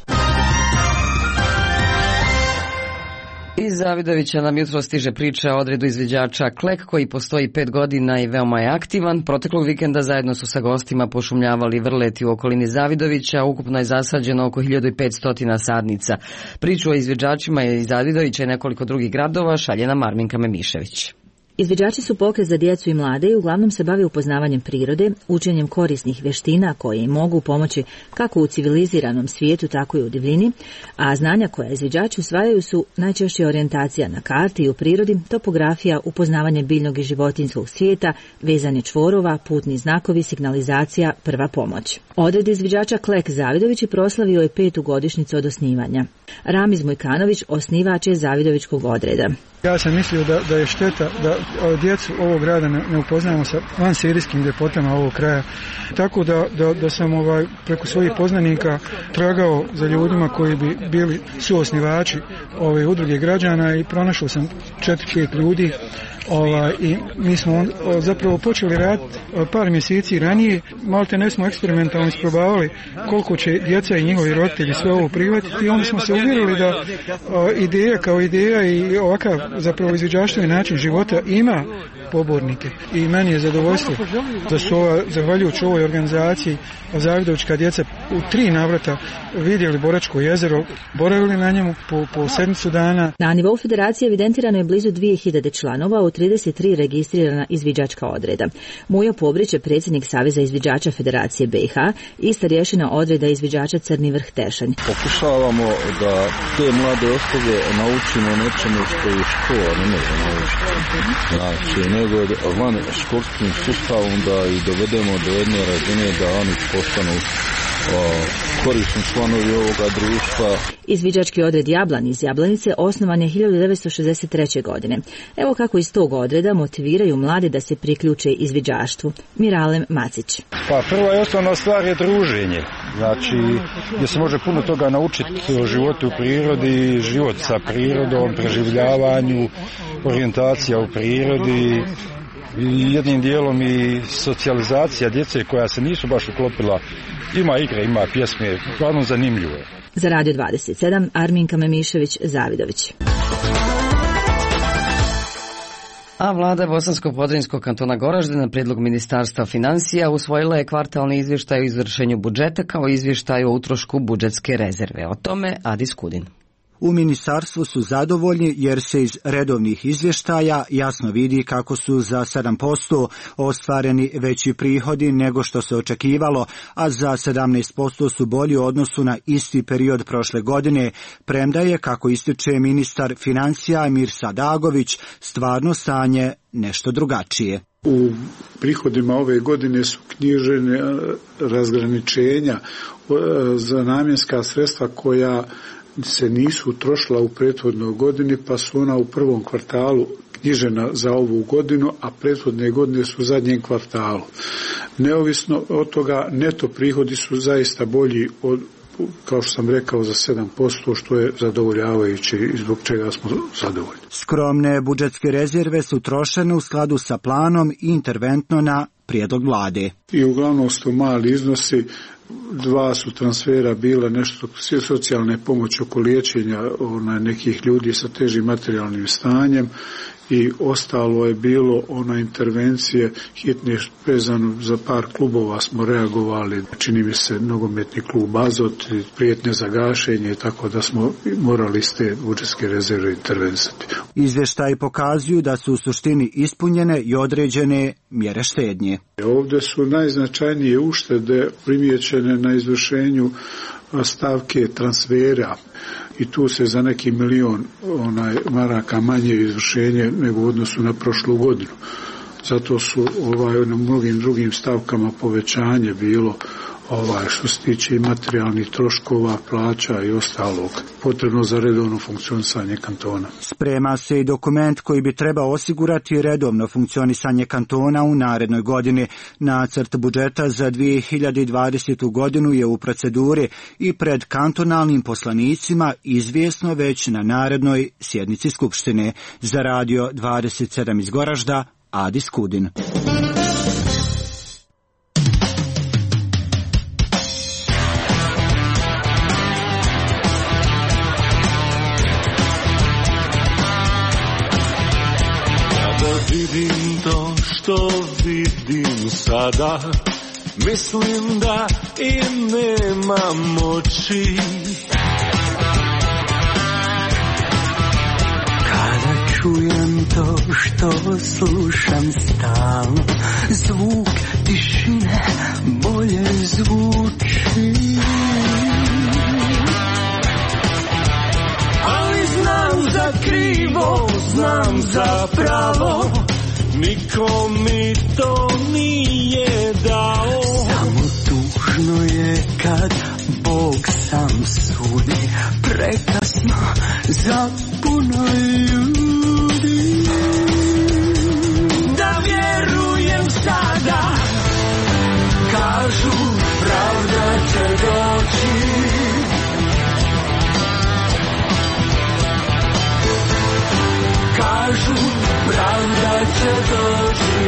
Iz Zavidovića nam jutro stiže priča o odredu izviđača Klek, koji postoji 5 godina i veoma je aktivan. Proteklog vikenda zajedno su sa gostima pošumljavali vrleti u okolini Zavidovića. Ukupno je zasađeno oko 1500 sadnica. Priču o izviđačima iz Zavidovića i nekoliko drugih gradova šalje nam Arminka Memišević. Izviđači su pokret za djecu i mlade i uglavnom se bave upoznavanjem prirode, učenjem korisnih vještina koje im mogu pomoći kako u civiliziranom svijetu, tako i u divljini, a znanja koja izviđači usvajaju su najčešće orijentacija na karti i u prirodi, topografija, upoznavanje biljnog i životinjskog svijeta, vezanje čvorova, putni znakovi, signalizacija, prva pomoć. Odred izviđača Klek Zavidović proslavio je 5. godišnjicu od osnivanja. Ramiz Mojkanović osnivač je Zavidovićkog odreda. Ja sam mislio da je šteta da djecu ovog grada ne upoznamo sa vanserijskim ljepotama ovog kraja. Tako da sam preko svojih poznanika tragao za ljudima koji bi bili suosnivači ove udruge građana i pronašao sam 4-5 ljudi. I mi smo zapravo počeli raditi par mjeseci ranije, malte ne smo eksperimentalno isprobavali koliko će djeca i njihovi roditelji sve ovo prihvatiti i onda smo se uvjerili da ideja kao ideja i ovakav zapravo izviđaštveni način života ima pobornike i meni je zadovoljstvo da su zahvaljujući ovoj organizaciji zavidovička djeca u 3 navrata vidjeli Boračko jezero, boravili na njemu po sedmicu dana. Na nivou federacije evidentirano je blizu 2000 članova u 33 registrirana izviđačka odreda. Mujo Pobrić je predsjednik Saveza izviđača Federacije BiH i starješina odreda izviđača Crni Vrh Tešanj. Pokušavamo da te mlade osobe naučimo nečemu što je škola ne može naučiti. Znači, nego van školskim sustavom da i dovedemo do jedne razine da oni postanu korisni članovi ovoga društva. Izviđački odred Jablan iz Jablanice osnovan je 1963. godine. Evo kako iz tog odreda motiviraju mlade da se priključe izviđaštvu. Miralem Macić. Pa prva i osnovna stvar je druženje. Znači, gdje se može puno toga naučiti o životu u prirodi, život sa prirodom, preživljavanju, orijentacija u prirodi, i jednim dijelom i socijalizacija djece koja se nisu baš uklopila. Ima igre, ima pjesme, stvarno zanimljivo je. Za Radio 27, Arminka Memišević, Zavidović. A vlada Bosansko-Podrinjskog kantona Goražde na prijedlog Ministarstva financija usvojila je kvartalni izvještaj o izvršenju budžeta kao izvještaj o utrošku budžetske rezerve. O tome Adis Kudin. U ministarstvu su zadovoljni jer se iz redovnih izvještaja jasno vidi kako su za 7% ostvareni veći prihodi nego što se očekivalo, a za 17% su bolji u odnosu na isti period prošle godine, premda je, kako ističe ministar financija Mirsad Agović, stvarno stanje nešto drugačije. U prihodima ove godine su knjižene razgraničenja za namjenska sredstva koja se nisu utrošila u prethodnoj godini, pa su ona u prvom kvartalu knjižena za ovu godinu, a prethodne godine su u zadnjem kvartalu. Neovisno od toga, neto prihodi su zaista bolji od, kao što sam rekao, za 7%, što je zadovoljavajuće i zbog čega smo zadovoljni. Skromne budžetske rezerve su trošene u skladu sa planom i interventno na prijedlog vlade. I uglavnom su mali iznosi, 2 su transfera bila nešto socijalne pomoći oko liječenja nekih ljudi sa težim materijalnim stanjem i ostalo je bilo intervencije hitne vezano za par klubova smo reagovali, čini mi se nogometni klub Azot, prijetnje za gašenje, tako da smo morali iz te budžetske rezerve intervenisati. Izvještaji pokazuju da su u suštini ispunjene i određene mjere štednje. Ovdje su najznačajnije uštede primijećene na izvršenju stavke transfera i tu se za neki 1 milion maraka manje izvršenje nego u odnosu na prošlu godinu. Zato su na mnogim drugim stavkama povećanje bilo što se tiče materijalnih troškova, plaća i ostalog potrebno za redovno funkcionisanje kantona. Sprema se i dokument koji bi trebao osigurati redovno funkcionisanje kantona u narednoj godini. Nacrt budžeta za 2020. godinu je u proceduri i pred kantonalnim poslanicima izvjesno već na narednoj sjednici Skupštine. Za Radio 27 iz Goražda, Adis Kudin. Vidim to što vidim sada, mislim da i nemam moći. Kada čujem to što slušam stalno, zvuk tišine bolje zvuči. Ali znam za krivo, znam za pravo, niko mi to nije dao. Samo tužno je kad Bog sam sudi, prekasno za puno ljudi. Da vjerujem sada, kažu pravda će doći. Kažu, pravda će doći.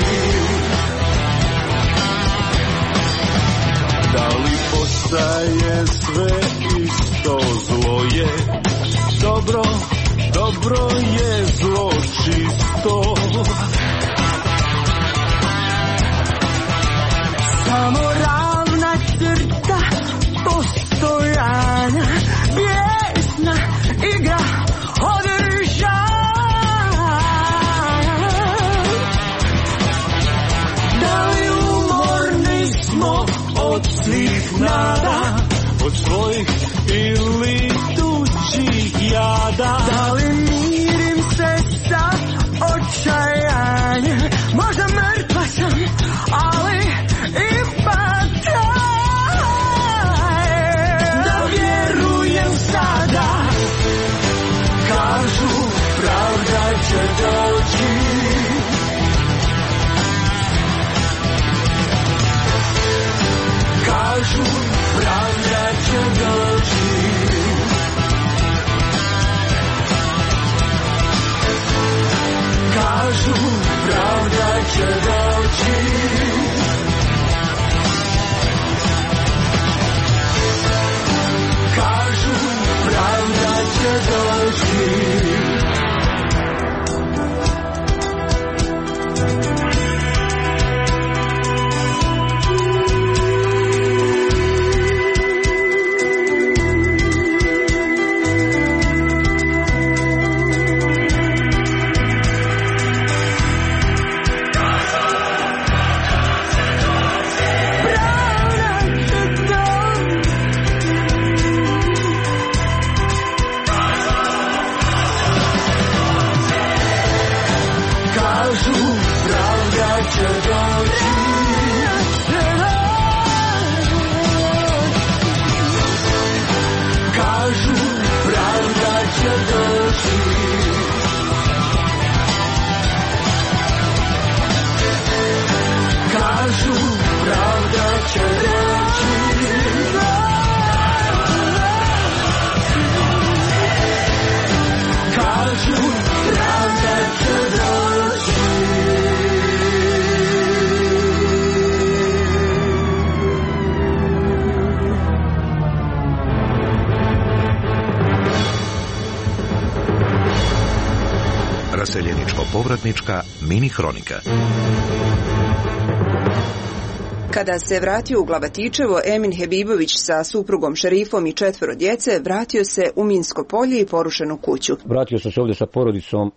Da li postaje sve isto, zlo je dobro, dobro je zlo čisto. samo ravna crta postojanja, bijesna igra održanja. Da li umorni smo od svih nada, od svojih ili tuđih jada? Da li mirim se sa očajanjem? Možda mrtva sam, ali ipak traje. Da vjerujem sada, kažu pravda će doći. Kažu pravda će doći. Kažu pravda će doći. Kažu pravda će doći. Raseljeničko-povratnička mini hronika. Kada se vratio u Glavatičevo, Emin Hebibović sa suprugom Šerifom i 4 djece vratio se u minsko polje i porušenu kuću. Vratio sam se ovdje sa porodicom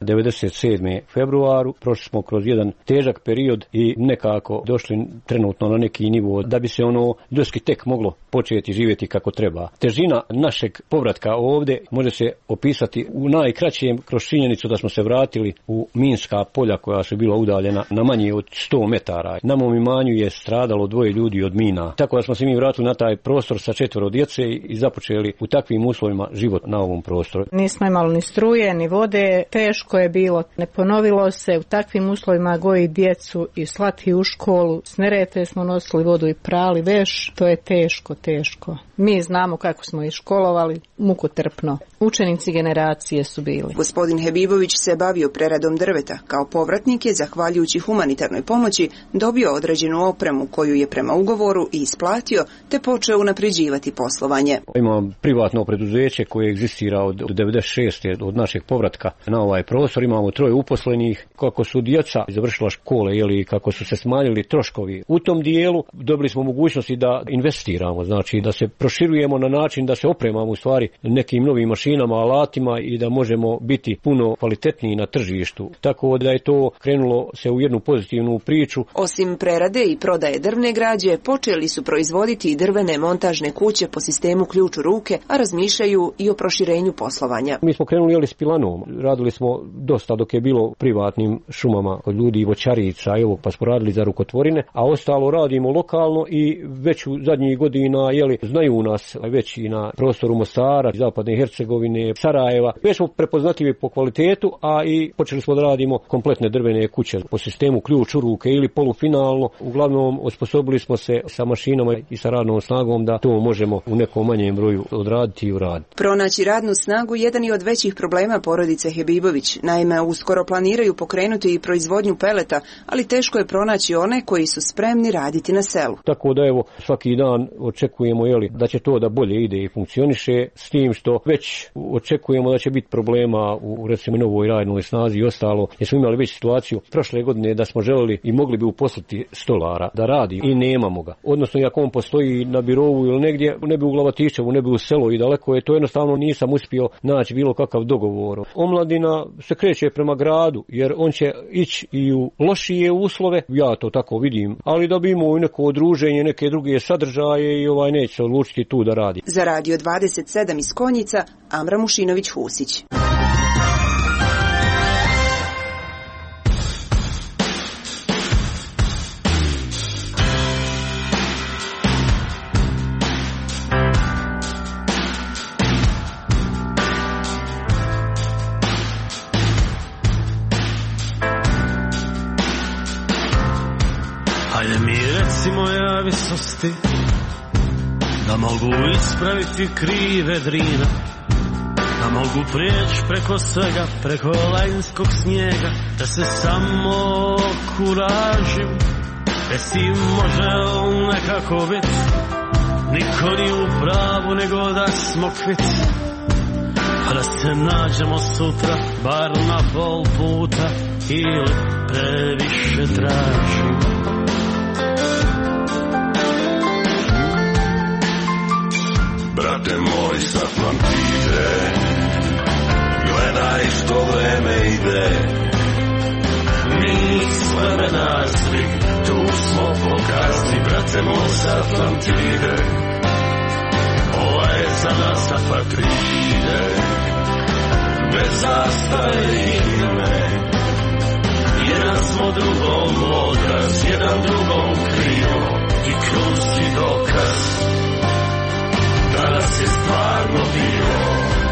97. februaru. Prošli smo kroz jedan težak period i nekako došli trenutno na neki nivo da bi se ljudski tek moglo početi živjeti kako treba. Težina našeg povratka ovdje može se opisati u najkraćem kroz činjenicu da smo se vratili u minska polja koja su bila udaljena na manje od 100 metara. Na mom imanju je stradalo 2 ljudi od mina. Tako da smo se mi vratili na taj prostor sa 4 djece i započeli u takvim uslovima život na ovom prostoru. Nismo imali ni struje, ni vode, teško je bilo. Ne ponovilo se u takvim uslovima gojiti djecu i slati u školu. S Neretve smo nosili vodu i prali veš. To je teško. Mi znamo kako smo ih školovali, mukotrpno. Učenici generacije su bili. Gospodin Hebibović se bavio preradom drveta. Kao povratnik je, zahvaljujući humanitarnoj pomoći, dobio određenu opremu koju je prema ugovoru i isplatio, te počeo unapređivati poslovanje. Imam privatno preduzeće koje egzistira od 96. od našeg povratka na ovaj prostor. Imamo 3 uposlenih. Kako su djeca završila škole ili kako su se smanjili troškovi u tom dijelu, dobili smo mogućnosti da investiramo, znači da se proširujemo na način da se opremamo u stvari nekim novim mašinama, alatima i da možemo biti puno kvalitetniji na tržištu. Tako da je to krenulo se u jednu pozitivnu priču. Osim prerade i prodaje drvne građe, počeli su proizvoditi i drvene montažne kuće po sistemu ključ u ruke, a razmišljaju i o proširenju poslovanja. Mi smo krenuli s pilanom. Radili smo dosta dok je bilo privatnim šumama od ljudi i voćarica, pa smo radili za rukotvorine, a ostalo radimo lokalno i već u zadnjih godina znaju nas već i na prostoru Mostara, Zapadne Hercegovine, Sarajeva. Već smo prepoznatljivi po kvalitetu, a i počeli smo da radimo kompletne drvene kuće po sistemu ključ u ruke ili polufinalno. Uglavnom osposobili smo se sa mašinama i sa radnom snagom da to možemo u nekom manjem broju odraditi i uraditi. Pronaći radnu snagu jedan je od većih problema porodice Hebibović. Naime, uskoro planiraju pokrenuti i proizvodnju peleta, ali teško je pronaći one koji su spremni raditi na selu. Tako da svaki dan očekujemo da će to da bolje ide i funkcioniše, s tim što već očekujemo da će biti problema u recimo novoj radnoj snazi i ostalo. Jer smo imali već situaciju prošle godine da smo želeli i mogli bi uposliti stolara da radi i nemamo ga. Odnosno, ako on postoji na birovu ili negdje, ne bi u Glavatišćevu, ne bi u selo i daleko je to, jednostavno nisam uspio naći bilo kakav dogovor. Omladina se kreće prema gradu, jer on će ići i u lošije uslove, ja to tako vidim, ali da bi imao i neko udruženje, neke druge sadržaje i neće se odlučiti tu da radi. Za Radio 27 iz Konjica, Amra Mušinović-Husić. Hajde mi reci moja visosti, da mogu ispraviti krive drine, da mogu prijeći preko svega, preko lanjskog snijega, da se samo kuražim, bez ti može nekako bit, niko ni u pravu nego da smo kvit, pa da se nađemo sutra, bar na pol puta, ili previše tražim. Brate moj, sad vam ide, gledaj što vreme ide. Mi s vremena svi, tu smo pokazni. Brate moj, sad vam ide, ova je za nas apatride. Bez zastave ime, jedan smo drugom odraz, jedan drugom krivo i krusti dokaz. Danas je stvarno bilo.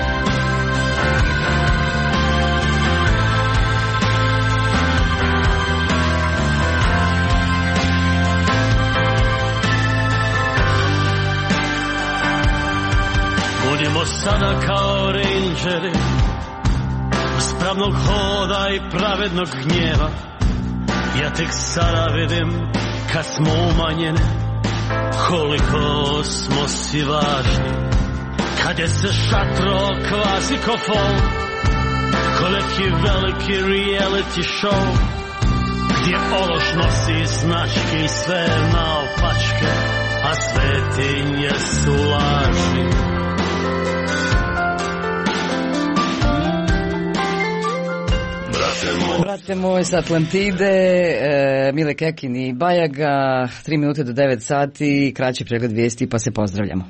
Budimo sada kao rangeri, uz pravnog hoda i pravednog gnjeva. Ja tek sada vidim kad smo umanjeni, koliko smo si važni. Kad je se šatro kvazi ko fol, ko neki veliki reality show, gdje ološ nosi značke i sve naopačke, a svetinje su lažni. Brate moj, s Atlantide, Mile Kekin i Bajaga, 3 minute do 9 sati, kraći pregled vijesti pa se pozdravljamo.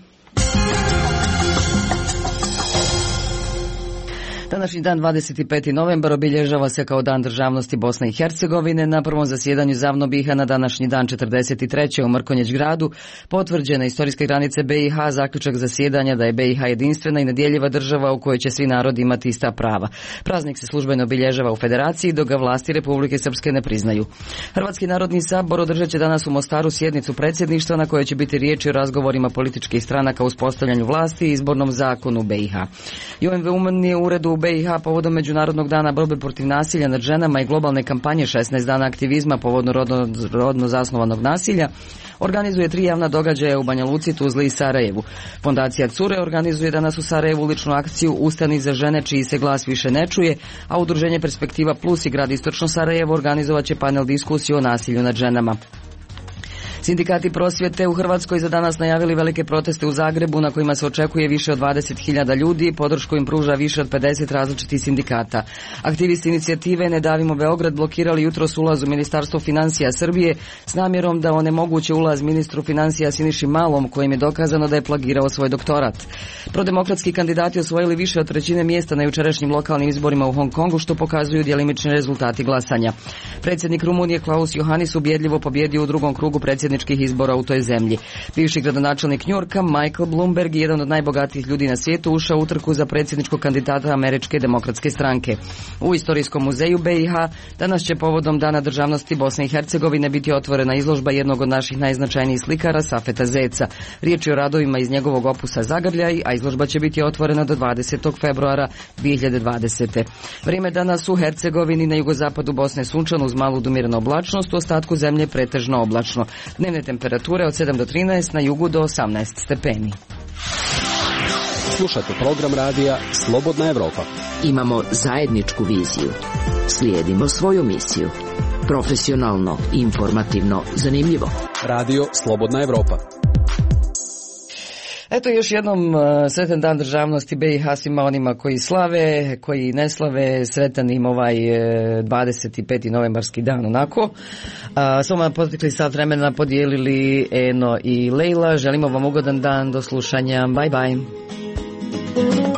Današnji dan, 25. novembar, obilježava se kao Dan državnosti Bosne i Hercegovine. Na prvom zasjedanju ZAVNO BiH na današnji dan 43. u Mrkonjić gradu potvrđene istorijske granice BiH, zaključak zasjedanja da je BiH jedinstvena i nedjeljiva država u kojoj će svi narodi imati ista prava. Praznik se službeno obilježava u Federaciji, dok ga vlasti Republike Srpske ne priznaju. Hrvatski narodni sabor održat će danas u Mostaru sjednicu predsjedništva na kojoj će biti riječi o razgovorima političkih stranaka o uspostavljanju vlasti i izbornom zakonu BiH. UNV je u uredu BiH povodom Međunarodnog dana borbe protiv nasilja nad ženama i globalne kampanje 16 dana aktivizma povodno rodno zasnovanog nasilja organizuje 3 javna događaja u Banja Luci, Tuzli i Sarajevu. Fondacija Cure organizuje danas u Sarajevu ličnu akciju Ustani za žene čiji se glas više ne čuje, a Udruženje Perspektiva Plus i grad Istočno Sarajevo organizovat će panel diskusiju o nasilju nad ženama. Sindikati prosvjete u Hrvatskoj za danas najavili velike proteste u Zagrebu na kojima se očekuje više od 20.000 ljudi, podršku im pruža više od 50 različitih sindikata. Aktivisti inicijative Ne davimo Beograd blokirali jutros ulaz u Ministarstvo financija Srbije s namjerom da onemoguće ulaz ministru financija Siniši Malom, kojim je dokazano da je plagirao svoj doktorat. Prodemokratski kandidati osvojili više od 1/3 mjesta na jučerašnjim lokalnim izborima u Hong Kongu, što pokazuju djelimični rezultati glasanja. Predsjednik Rumunije Klaus Johannis ubjedljivo pobjedio u drugom krugu predsjedničkih izbora u toj zemlji. Bivši gradonačelnik Njujorka Michael Bloomberg, jedan od najbogatijih ljudi na svijetu, ušao u trku za predsjedničkog kandidata Američke demokratske stranke. U Istorijskom muzeju BiH danas će povodom Dana državnosti Bosne i Hercegovine biti otvorena izložba jednog od naših najznačajnijih slikara, Safeta Zeca. Riječ je o radovima iz njegovog opusa Zagrljaj, a izložba će biti otvorena do 20. februara 2020. Vrijeme danas u Hercegovini na jugozapadu Bosne sunčano uz malu do umjerenu oblačnost, u ostatku zemlje pretežno oblačno. Dnevne temperature od 7 do 13, na jugu do 18 stepeni. Slušate program radija Slobodna Evropa. Imamo zajedničku viziju. Slijedimo svoju misiju. Profesionalno, informativno, zanimljivo. Radio Slobodna Evropa. Eto još jednom sretan dan državnosti BiH svima onima koji slave, koji ne slave, sretan im ovaj 25. novembarski dan onako. Samo protekli sat vremena podijelili Eno i Lejla. Želimo vam ugodan dan, do slušanja, bye bye.